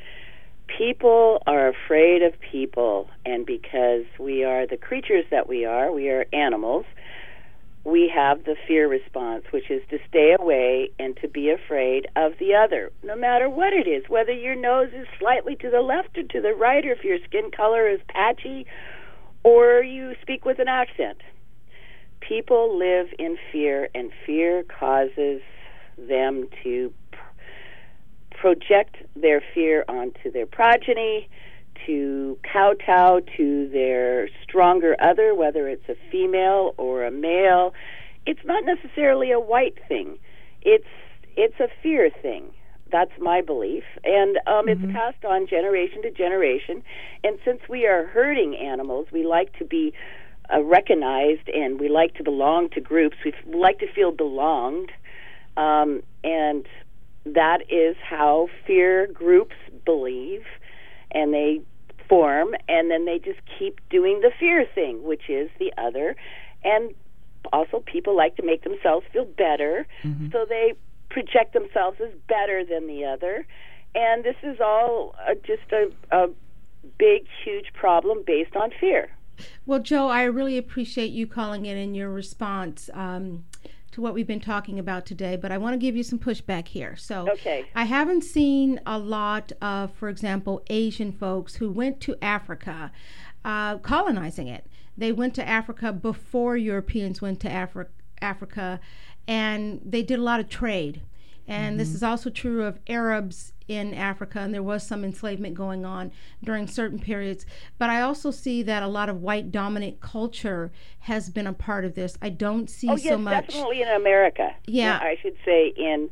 People are afraid of people, and because we are the creatures that we are, we are animals, we have the fear response, which is to stay away and to be afraid of the other, no matter what it is, whether your nose is slightly to the left or to the right, or if your skin color is patchy, or you speak with an accent. People live in fear, and fear causes them to pr- project their fear onto their progeny, to kowtow to their stronger other, whether it's a female or a male. It's not necessarily a white thing. It's it's a fear thing. That's my belief. And um, mm-hmm. it's passed on generation to generation. And since we are herding animals, we like to be uh, recognized, and we like to belong to groups. We f- like to feel belonged. Um, and that is how fear groups believe. And they form, and then they just keep doing the fear thing, which is the other. And also people like to make themselves feel better, mm-hmm. so they project themselves as better than the other. And this is all uh, just a, a big, huge problem based on fear. Well, Joe, I really appreciate you calling in and your response um, to what we've been talking about today, but I want to give you some pushback here. So okay. I haven't seen a lot of, for example, Asian folks who went to Africa, uh, colonizing it. They went to Africa before Europeans went to Afri- Africa, and they did a lot of trade. And mm-hmm. this is also true of Arabs in Africa, and there was some enslavement going on during certain periods. But I also see that a lot of white dominant culture has been a part of this. I don't see oh, yes, so much. Definitely in America. Yeah. I should say in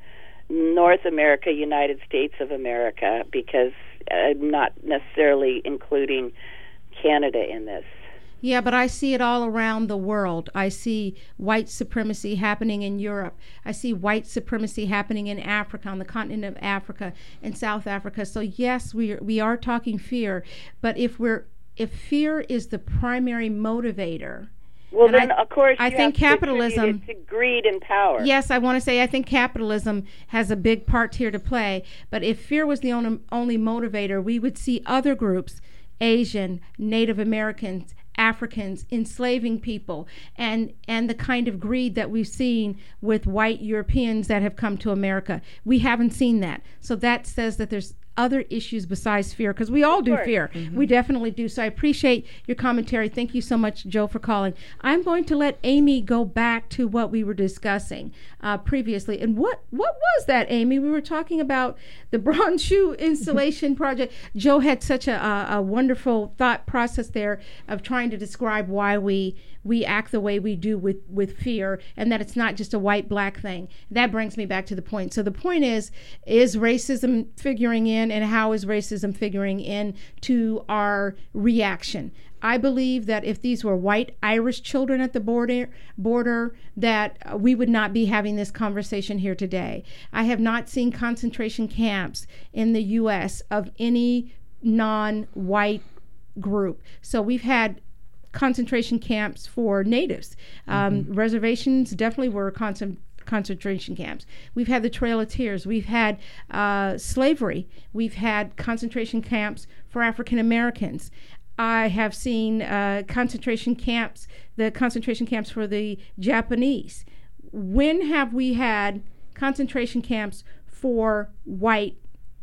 North America, United States of America, because I'm not necessarily including Canada in this. Yeah, but I see it all around the world. I see white supremacy happening in Europe. I see white supremacy happening in Africa, on the continent of Africa and South Africa. So yes, we are, we are talking fear, but if we're if fear is the primary motivator, well, and then I, of course I you think have capitalism to, to greed and power. Yes, I want to say I think capitalism has a big part here to play. But if fear was the only only motivator, we would see other groups, Asian, Native Americans, Africans, enslaving people, and and the kind of greed that we've seen with white Europeans that have come to America. We haven't seen that. So that says that there's other issues besides fear, because we all do fear. Mm-hmm. We definitely do. So I appreciate your commentary. Thank you so much, Joe, for calling. I'm going to let Amy go back to what we were discussing uh, previously. And what what was that, Amy? We were talking about the bronze shoe installation project. Joe had such a, a, a wonderful thought process there of trying to describe why we we act the way we do with, with fear, and that it's not just a white-black thing. That brings me back to the point. So the point is, is racism figuring in, and how is racism figuring in to our reaction? I believe that if these were white Irish children at the border, border that uh, we would not be having this conversation here today. I have not seen concentration camps in the U S of any non-white group. So we've had concentration camps for natives. Um, mm-hmm. Reservations definitely were concent- concentration camps. We've had the Trail of Tears. We've had uh, slavery. We've had concentration camps for African Americans. I have seen uh, concentration camps, the concentration camps for the Japanese. When have we had concentration camps for white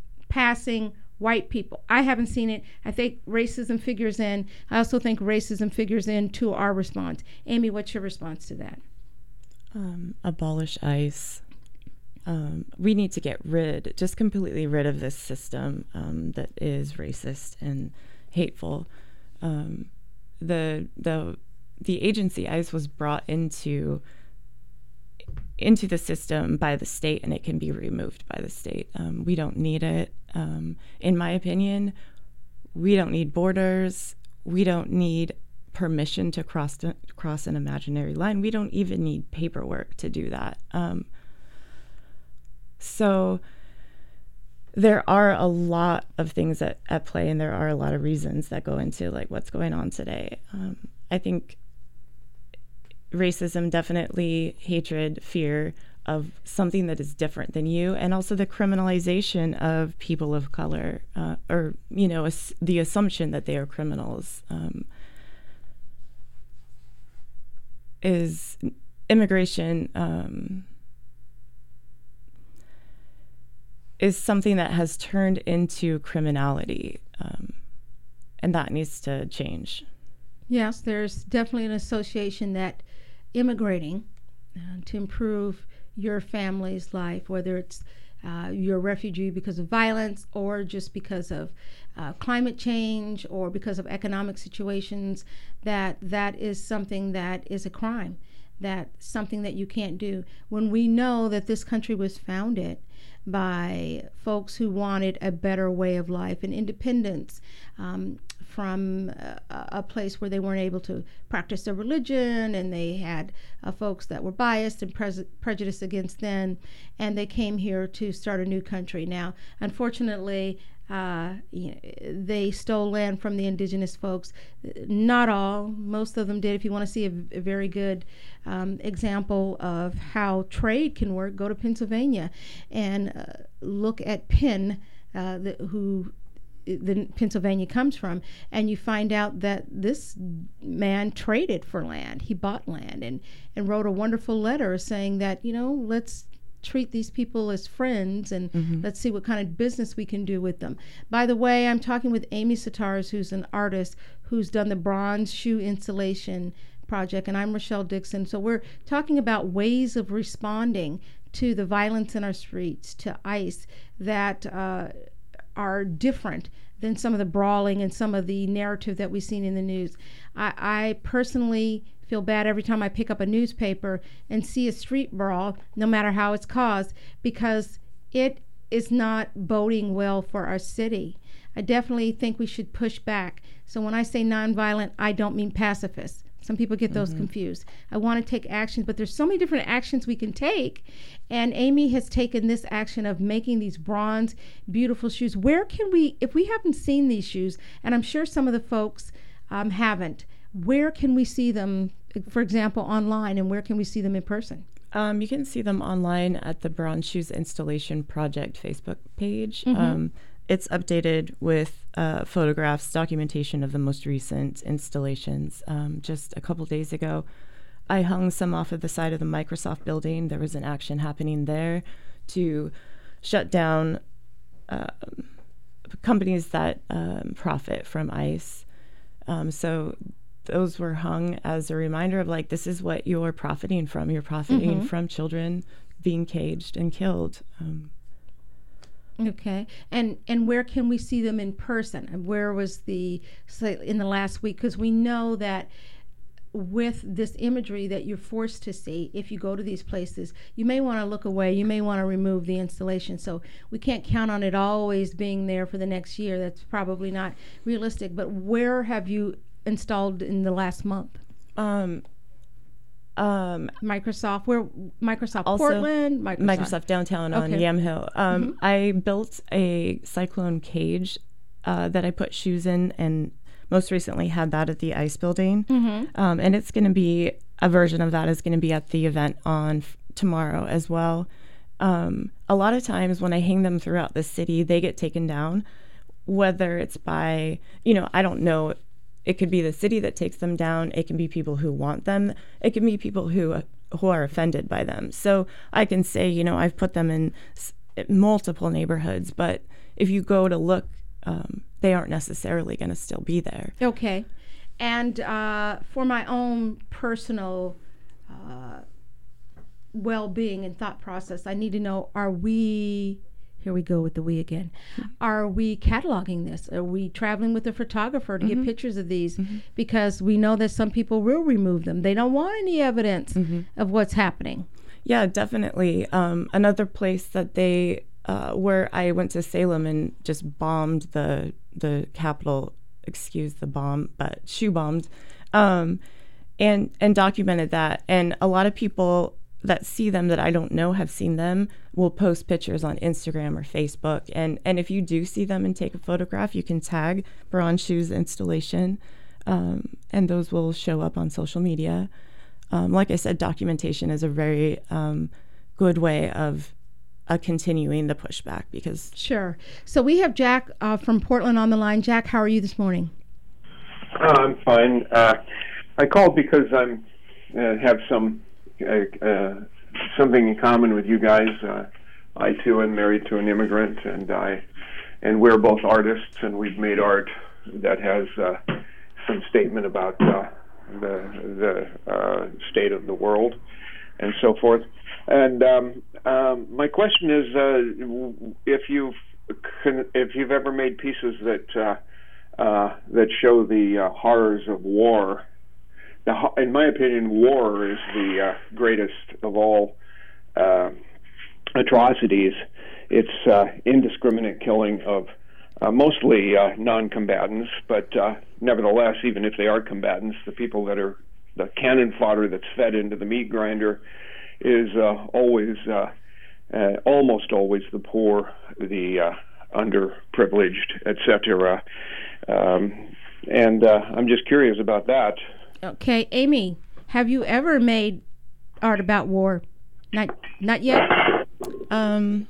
passing white people? I haven't seen it. I think racism figures in. I also think racism figures in to our response. Amy, what's your response to that? Um, abolish ICE. Um, we need to get rid, just completely rid of this system um, that is racist and hateful. Um, the the the agency ICE was brought into into the system by the state, and it can be removed by the state. Um, we don't need it. Um, in my opinion, we don't need borders. We don't need permission to cross to, cross an imaginary line. We don't even need paperwork to do that. Um, so there are a lot of things at, at play, and there are a lot of reasons that go into like what's going on today. Um, I think racism, definitely hatred, fear of something that is different than you, and also the criminalization of people of color, uh, or, you know, as, the assumption that they are criminals, um, is immigration um, is something that has turned into criminality, um, and that needs to change. Yes, there's definitely an association that immigrating uh, to improve your family's life, whether it's uh, you're a refugee because of violence, or just because of uh, climate change, or because of economic situations, that that is something that is a crime, that something that you can't do. When we know that this country was founded by folks who wanted a better way of life and independence um, from a, a place where they weren't able to practice their religion, and they had uh, folks that were biased and pre- prejudiced against them, and they came here to start a new country. Now, unfortunately, uh, you know, they stole land from the indigenous folks. Not all, most of them did. If you want to see a, a very good um, example of how trade can work, go to Pennsylvania and uh, look at Penn, uh, the, who the Pennsylvania comes from, and you find out that this man traded for land. He bought land and, and wrote a wonderful letter saying that, you know, let's treat these people as friends, and mm-hmm. let's see what kind of business we can do with them. By the way, I'm talking with Amy Sitars, who's an artist who's done the bronze shoe installation project, and I'm Rochelle Dixon. So we're talking about ways of responding to the violence in our streets, to ICE, that uh, are different than some of the brawling and some of the narrative that we've seen in the news. I, I personally feel bad every time I pick up a newspaper and see a street brawl, no matter how it's caused, because it is not boding well for our city. I definitely think we should push back. So when I say nonviolent, I don't mean pacifists. Some people get those mm-hmm. confused. I want to take actions, but there's so many different actions we can take. And Amy has taken this action of making these bronze, beautiful shoes. Where can we, if we haven't seen these shoes, and I'm sure some of the folks um, haven't, where can we see them, for example, online, and where can we see them in person? Um, you can see them online at the Bronze Shoes Installation Project Facebook page. Mm-hmm. Um, it's updated with uh, photographs, documentation of the most recent installations. Um, just a couple days ago, I hung some off of the side of the Microsoft building. There was an action happening there to shut down uh, companies that um, profit from ICE. Um, so those were hung as a reminder of, like, this is what you're profiting from. You're profiting mm-hmm. from children being caged and killed. Um, okay. And and where can we see them in person? And where was the, in the last week? Because we know that with this imagery that you're forced to see, if you go to these places, you may want to look away. You may want to remove the installation. So we can't count on it always being there for the next year. That's probably not realistic. But where have you installed in the last month? Um, um, Microsoft, where Microsoft also Portland, Microsoft, Microsoft downtown on okay. Yamhill. Um, mm-hmm. I built a cyclone cage uh, that I put shoes in, and most recently had that at the ICE building. Mm-hmm. Um, and it's going to be, a version of that is going to be at the event on f- tomorrow as well. Um, a lot of times when I hang them throughout the city, they get taken down, whether it's by, you know, I don't know. It could be the city that takes them down. It can be people who want them. It can be people who uh, who are offended by them. So I can say, you know, I've put them in s- multiple neighborhoods, but if you go to look, um, they aren't necessarily going to still be there. Okay. And uh, for my own personal uh, well-being and thought process, I need to know, are we... Here we go with the we again. Mm-hmm. Are we cataloging this? Are we traveling with a photographer to mm-hmm. get pictures of these? Mm-hmm. Because we know that some people will remove them. They don't want any evidence mm-hmm. of what's happening. Yeah, definitely. Um, another place that they, uh, where I went to Salem and just bombed the the Capitol, excuse the bomb, but shoe bombed, um, and and documented that. And a lot of people that see them that I don't know have seen them will post pictures on Instagram or Facebook. And, and if you do see them and take a photograph, you can tag Bronze Shoes Installation, um, and those will show up on social media. Um, like I said, documentation is a very um, good way of uh, continuing the pushback because... Sure. So we have Jack uh, from Portland on the line. Jack, how are you this morning? Uh, I'm fine. Uh, I called because I'm uh, have some... Uh, uh, something in common with you guys. Uh, I too am married to an immigrant, and I, and we're both artists, and we've made art that has uh, some statement about uh, the the uh, state of the world, and so forth. And um, um, my question is, uh, if you've if you've ever made pieces that uh, uh, that show the uh, horrors of war. The, in my opinion, war is the uh, greatest of all uh, atrocities. It's uh, indiscriminate killing of uh, mostly uh, non-combatants, but uh, nevertheless, even if they are combatants, the people that are the cannon fodder that's fed into the meat grinder is uh, always, uh, uh, almost always the poor, the uh, underprivileged, et cetera. Um, and uh, I'm just curious about that. Okay, Amy, have you ever made art about war? Not, not yet. Um,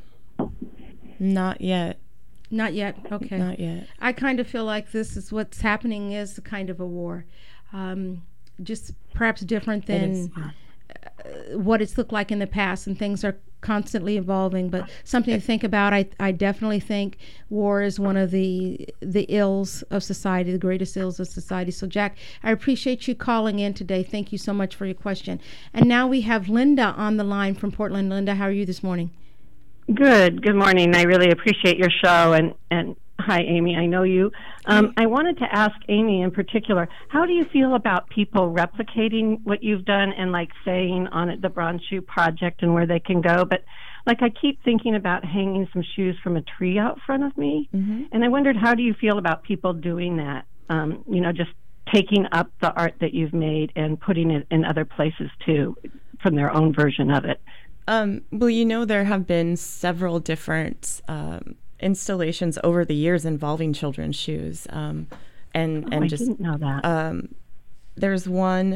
not yet. Not yet. Okay. Not yet. I kind of feel like this is what's happening is a kind of a war, um, just perhaps different than uh, what it's looked like in the past, and things are constantly evolving. But something to think about. I, I definitely think war is one of the the ills of society, the greatest ills of society. So, Jack, I appreciate you calling in today. Thank you so much for your question. And now we have Linda on the line from Portland. Linda, how are you this morning? Good. Good morning. I really appreciate your show. And, and hi, Amy. I know you. Um, I wanted to ask Amy in particular, how do you feel about people replicating what you've done and like saying on it, the Bronze Shoe Project and where they can go, but like I keep thinking about hanging some shoes from a tree out front of me, Mm-hmm. and I wondered, how do you feel about people doing that? Um, you know, just taking up the art that you've made and putting it in other places too, from their own version of it. Um, well, you know, there have been several different um, installations over the years involving children's shoes, um, and Oh, and I just didn't know that. um, there's one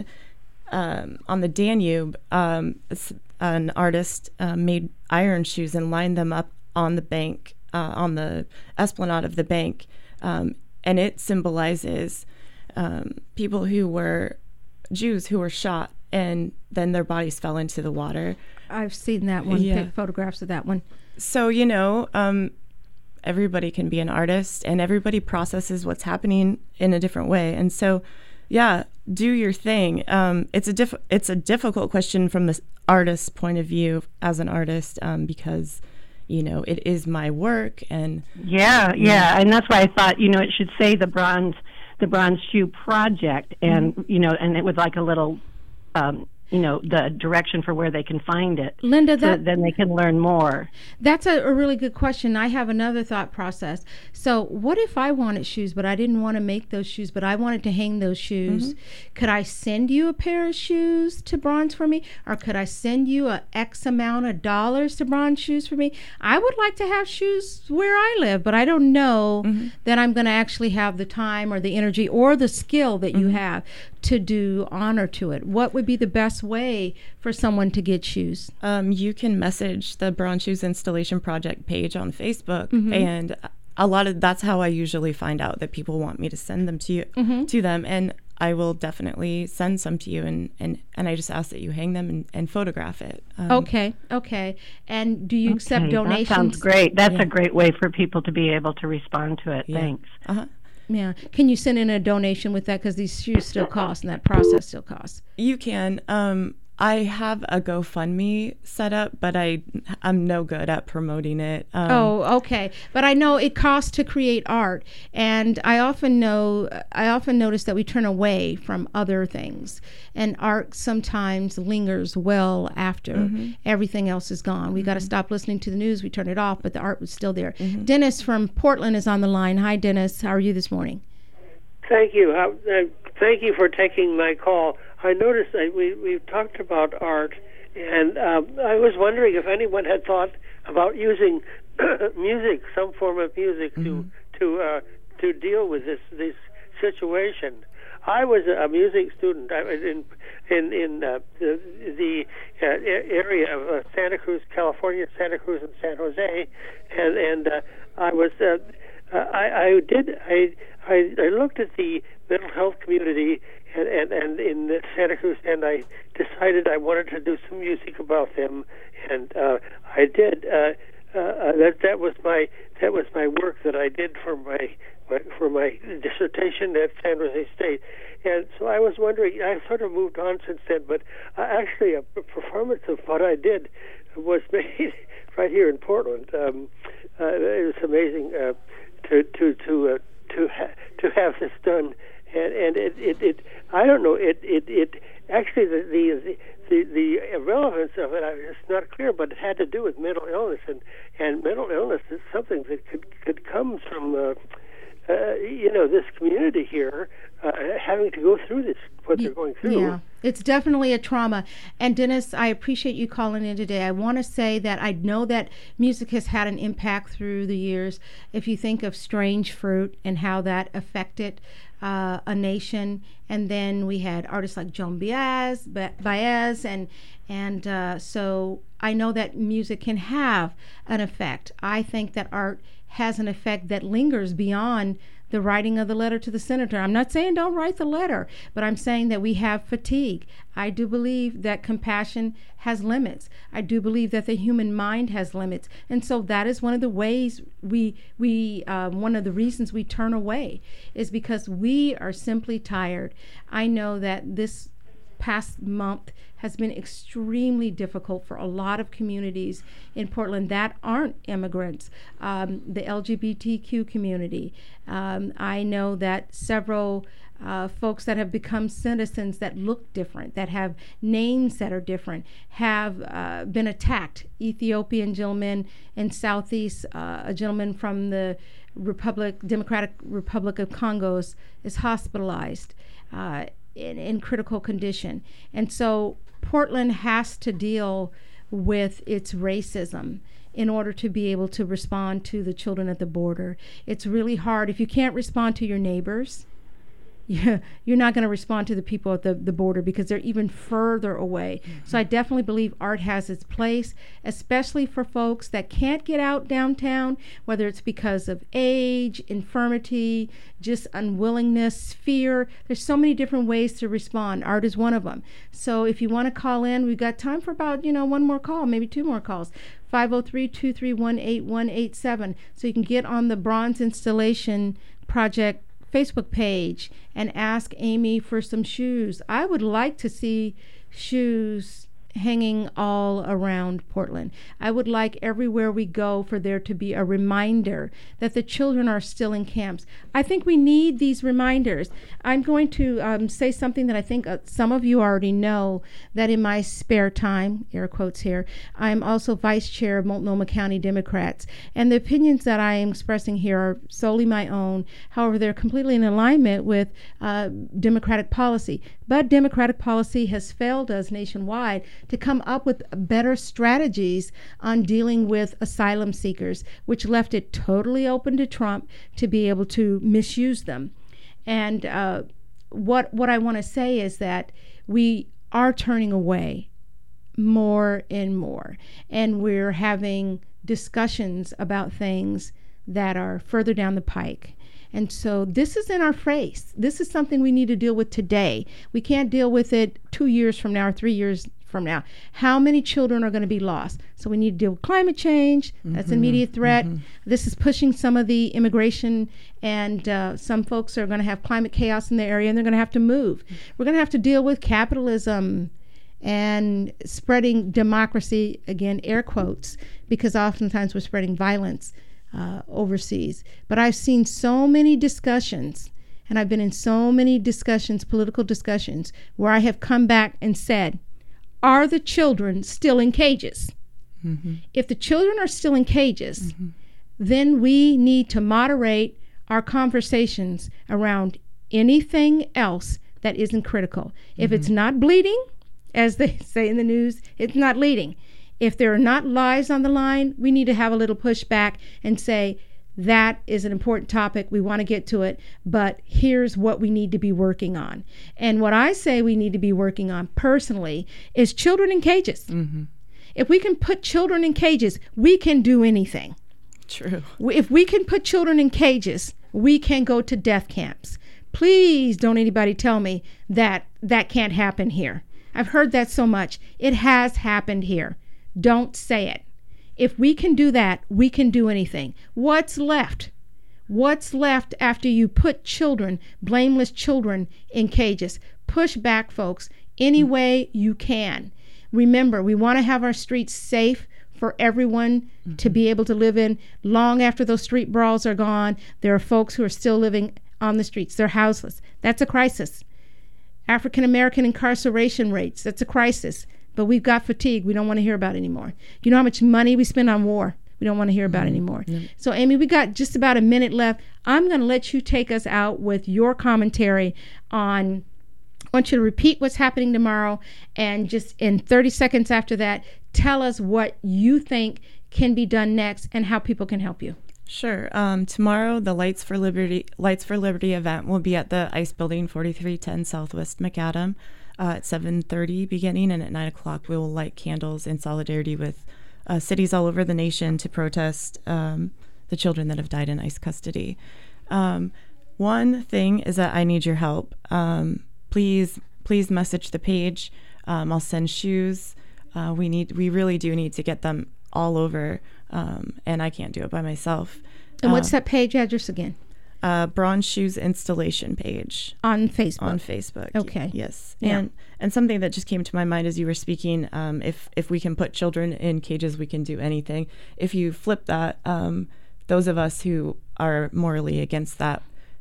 um, on the Danube. Um, s- an artist uh, made iron shoes and lined them up on the bank, uh, on the esplanade of the bank, um, and it symbolizes um, people who were Jews who were shot and then their bodies fell into the water. I've seen that one. Yeah. Pic- photographs of that one. So, you know, um, everybody can be an artist and everybody processes what's happening in a different way. And so, yeah, do your thing. Um, it's a diff- it's a difficult question from the artist's point of view as an artist, um, because, you know, it is my work. And Yeah, yeah, and that's why I thought, you know, it should say the bronze, the Bronze Shoe Project, and Mm-hmm. you know, and it was like a little, um, you know, the direction for where they can find it. Linda, so that then they can learn more. That's a, a really good question. I have another thought process. So, what if I wanted shoes, but I didn't want to make those shoes, but I wanted to hang those shoes? Mm-hmm. Could I send you a pair of shoes to bronze for me? Or could I send you a X amount of dollars to bronze shoes for me? I would like to have shoes where I live, but I don't know Mm-hmm. that I'm going to actually have the time or the energy or the skill that you Mm-hmm. have to do honor to it. What would be the best way for someone to get shoes? Um, you can message the Bronze Shoes Installation Project page on Facebook, Mhm. and a lot of that's how I usually find out that people want me to send them to you Mhm. to them, and I will definitely send some to you, and, and, and I just ask that you hang them and, and photograph it. Um, Okay, okay. And do you accept Okay, donations? That sounds great. That's Yeah. a great way for people to be able to respond to it. Yeah. Thanks. Uh-huh. Yeah. Can you send in a donation with that? Because these shoes still cost and that process still costs. You can. Um, I have a GoFundMe set up, but I, I'm no good at promoting it. Um, Oh, okay. But I know it costs to create art, and I often know, I often notice that we turn away from other things, and art sometimes lingers well after Mm-hmm. everything else is gone. We got to stop listening to the news. We turn it off, but the art was still there. Dennis from Portland is on the line. Hi, Dennis. How are you this morning? Thank you. Uh, uh, thank you for taking my call. I noticed that we, we've talked about art, and uh, I was wondering if anyone had thought about using music, some form of music, Mm-hmm. to to uh, to deal with this this situation. I was a music student. I was in in in uh, the the uh, area of uh, Santa Cruz, California, Santa Cruz, and San Jose, and and uh, I was uh, I, I did I, I I looked at the mental health community and, and, and in Santa Cruz, and I decided I wanted to do some music about them, and uh, I did. Uh, uh, that that was my that was my work that I did for my, my for my dissertation at San Jose State, and so I was wondering. I sort of moved on since then, but uh, actually a performance of what I did was made right here in Portland. Um, uh, it was amazing uh, to to to uh, to ha- to have this done, and and it it, it I don't know it it it actually the the the, the relevance of it is not clear, but it had to do with mental illness, and and mental illness is something that could could come from uh, uh, you know this community here uh, having to go through this what they're going through. Yeah, it's definitely a trauma. And Dennis, I appreciate you calling in today. I want to say that I know that music has had an impact through the years. If you think of Strange Fruit and how that affected uh, a nation, and then we had artists like Joan Baez, Baez, and and uh, so I know that music can have an effect. I think that art has an effect that lingers beyond the writing of the letter to the senator. I'm not saying don't write the letter, but I'm saying that we have fatigue. I do believe that compassion has limits. I do believe that the human mind has limits. And so that is one of the ways we, we uh, one of the reasons we turn away is because we are simply tired. I know that this past month has been extremely difficult for a lot of communities in Portland that aren't immigrants, um, the L G B T Q community. Um, I know that several uh, folks that have become citizens that look different, that have names that are different, have uh, been attacked. Ethiopian gentleman in Southeast, uh, a gentleman from the Republic, Democratic Republic of Congo is hospitalized uh, in, in critical condition. And so Portland has to deal with its racism in order to be able to respond to the children at the border. It's really hard. If you can't respond to your neighbors, yeah, you're not going to respond to the people at the, the border because they're even further away. Mm-hmm. So I definitely believe art has its place, especially for folks that can't get out downtown, whether it's because of age, infirmity, just unwillingness, fear. There's so many different ways to respond. Art is one of them. So if you want to call in, we've got time for about, you know, one more call, maybe two more calls. five oh three, two three one, eight one eight seven. So you can get on the Bronze Installation Project Facebook page and ask Amy for some shoes. I would like to see shoes hanging all around Portland. I would like everywhere we go for there to be a reminder that the children are still in camps. I think we need these reminders. I'm going to um, say something that I think uh, some of you already know, that in my spare time, air quotes here, I'm also vice chair of Multnomah County Democrats. And the opinions that I am expressing here are solely my own. However, they're completely in alignment with uh, Democratic policy. But Democratic policy has failed us nationwide to come up with better strategies on dealing with asylum seekers, which left it totally open to Trump to be able to misuse them. And uh, what what I want to say is that we are turning away more and more, and we're having discussions about things that are further down the pike. And so this is in our face. This is something we need to deal with today. We can't deal with it two years from now or three years from now. How many children are going to be lost? So we need to deal with climate change. That's an immediate threat. Mm-hmm. This is pushing some of the immigration, and uh, some folks are going to have climate chaos in the area, and they're going to have to move. We're going to have to deal with capitalism and spreading democracy, again, air quotes, because oftentimes we're spreading violence Uh, overseas. But I've seen so many discussions, and I've been in so many discussions, political discussions, where I have come back and said, are the children still in cages? Mm-hmm. If the children are still in cages, mm-hmm. then we need to moderate our conversations around anything else that isn't critical. Mm-hmm. If it's not bleeding, as they say in the news, it's not leading. If there are not lives on the line, we need to have a little pushback and say, that is an important topic. We want to get to it, but here's what we need to be working on. And what I say we need to be working on personally is children in cages. Mm-hmm. If we can put children in cages, we can do anything. True. If we can put children in cages, we can go to death camps. Please don't anybody tell me that that can't happen here. I've heard that so much. It has happened here. Don't say it. If we can do that, we can do anything. What's left? What's left after you put children, blameless children, in cages? Push back, folks, any way you can. Remember, we want to have our streets safe for everyone mm-hmm. to be able to live in. Long after those street brawls are gone, there are folks who are still living on the streets. They're houseless. That's a crisis. African American incarceration rates, that's a crisis. But we've got fatigue we don't want to hear about anymore. You know how much money we spend on war? We don't want to hear about mm-hmm. anymore. Mm-hmm. So, Amy, we got just about a minute left. I'm going to let you take us out with your commentary on, I want you to repeat what's happening tomorrow, and just in thirty seconds after that, tell us what you think can be done next and how people can help you. Sure. Um, tomorrow, the Lights for Liberty Lights for Liberty event will be at the ICE Building, forty-three ten Southwest Macadam. Uh, at seven thirty beginning, and at nine o'clock we will light candles in solidarity with uh, cities all over the nation to protest um, the children that have died in ICE custody. Um, one thing is that I need your help. Um, please, please message the page. Um, I'll send shoes. Uh, we need, we really do need to get them all over, um, and I can't do it by myself. And what's uh, that page address again? Uh, Bronze Shoes Installation page on Facebook. On Facebook. Okay. Yes. Yeah. And and something that just came to my mind as you were speaking, um, if if we can put children in cages, we can do anything. If you flip that, um, those of us who are morally against that,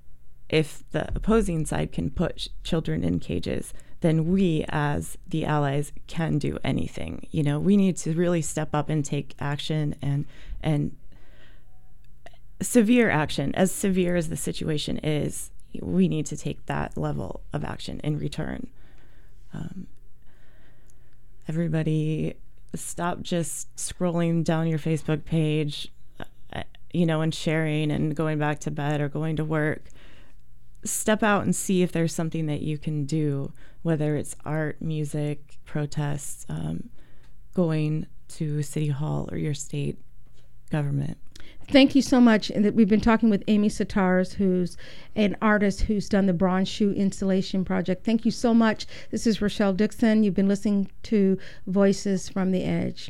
if the opposing side can put sh- children in cages, then we as the allies can do anything. You know, we need to really step up and take action, and and severe action. As severe as the situation is, we need to take that level of action in return. Um, everybody stop just scrolling down your Facebook page, uh, you know, and sharing and going back to bed or going to work. Step out and see if there's something that you can do, whether it's art, music, protests, um, going to City Hall or your state government. Thank you so much. And that we've been talking with Amy Sitars, who's an artist who's done the Bronze Shoe Installation Project. Thank you so much. This is Rochelle Dixon. You've been listening to Voices from the Edge.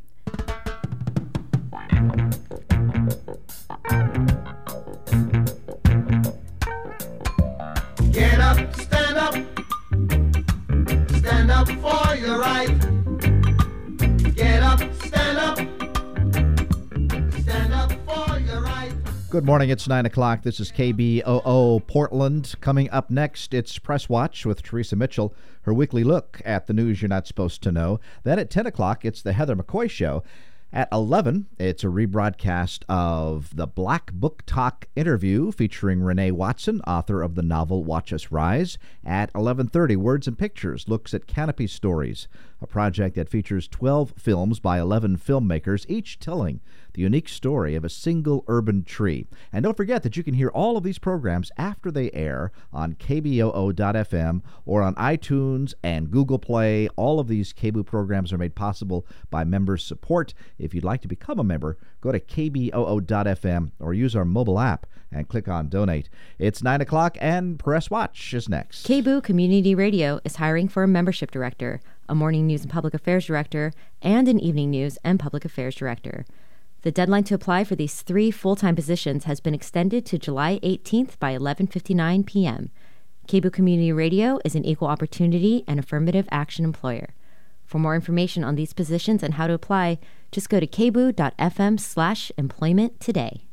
Get up, stand up, stand up for your right. Get up, stand up, stand up for your right. Good morning, it's nine o'clock. This is K B O O Portland. Coming up next, it's Press Watch with Teresa Mitchell, her weekly look at the news you're not supposed to know. Then at ten o'clock, it's the Heather McCoy Show. At eleven, it's a rebroadcast of the Black Book Talk interview featuring Renee Watson, author of the novel Watch Us Rise. At eleven thirty, Words and Pictures looks at Canopy Stories, a project that features twelve films by eleven filmmakers, each telling the unique story of a single urban tree. And don't forget that you can hear all of these programs after they air on K B O O dot F M or on iTunes and Google Play. All of these K B O O programs are made possible by members' support. If you'd like to become a member, go to K B O O dot F M or use our mobile app and click on Donate. It's nine o'clock and Press Watch is next. K B O O Community Radio is hiring for a membership director, a morning news and public affairs director, and an evening news and public affairs director. The deadline to apply for these three full-time positions has been extended to July eighteenth by eleven fifty-nine p.m. K B O O Community Radio is an equal opportunity and affirmative action employer. For more information on these positions and how to apply, just go to K B O O dot F M slash employment today.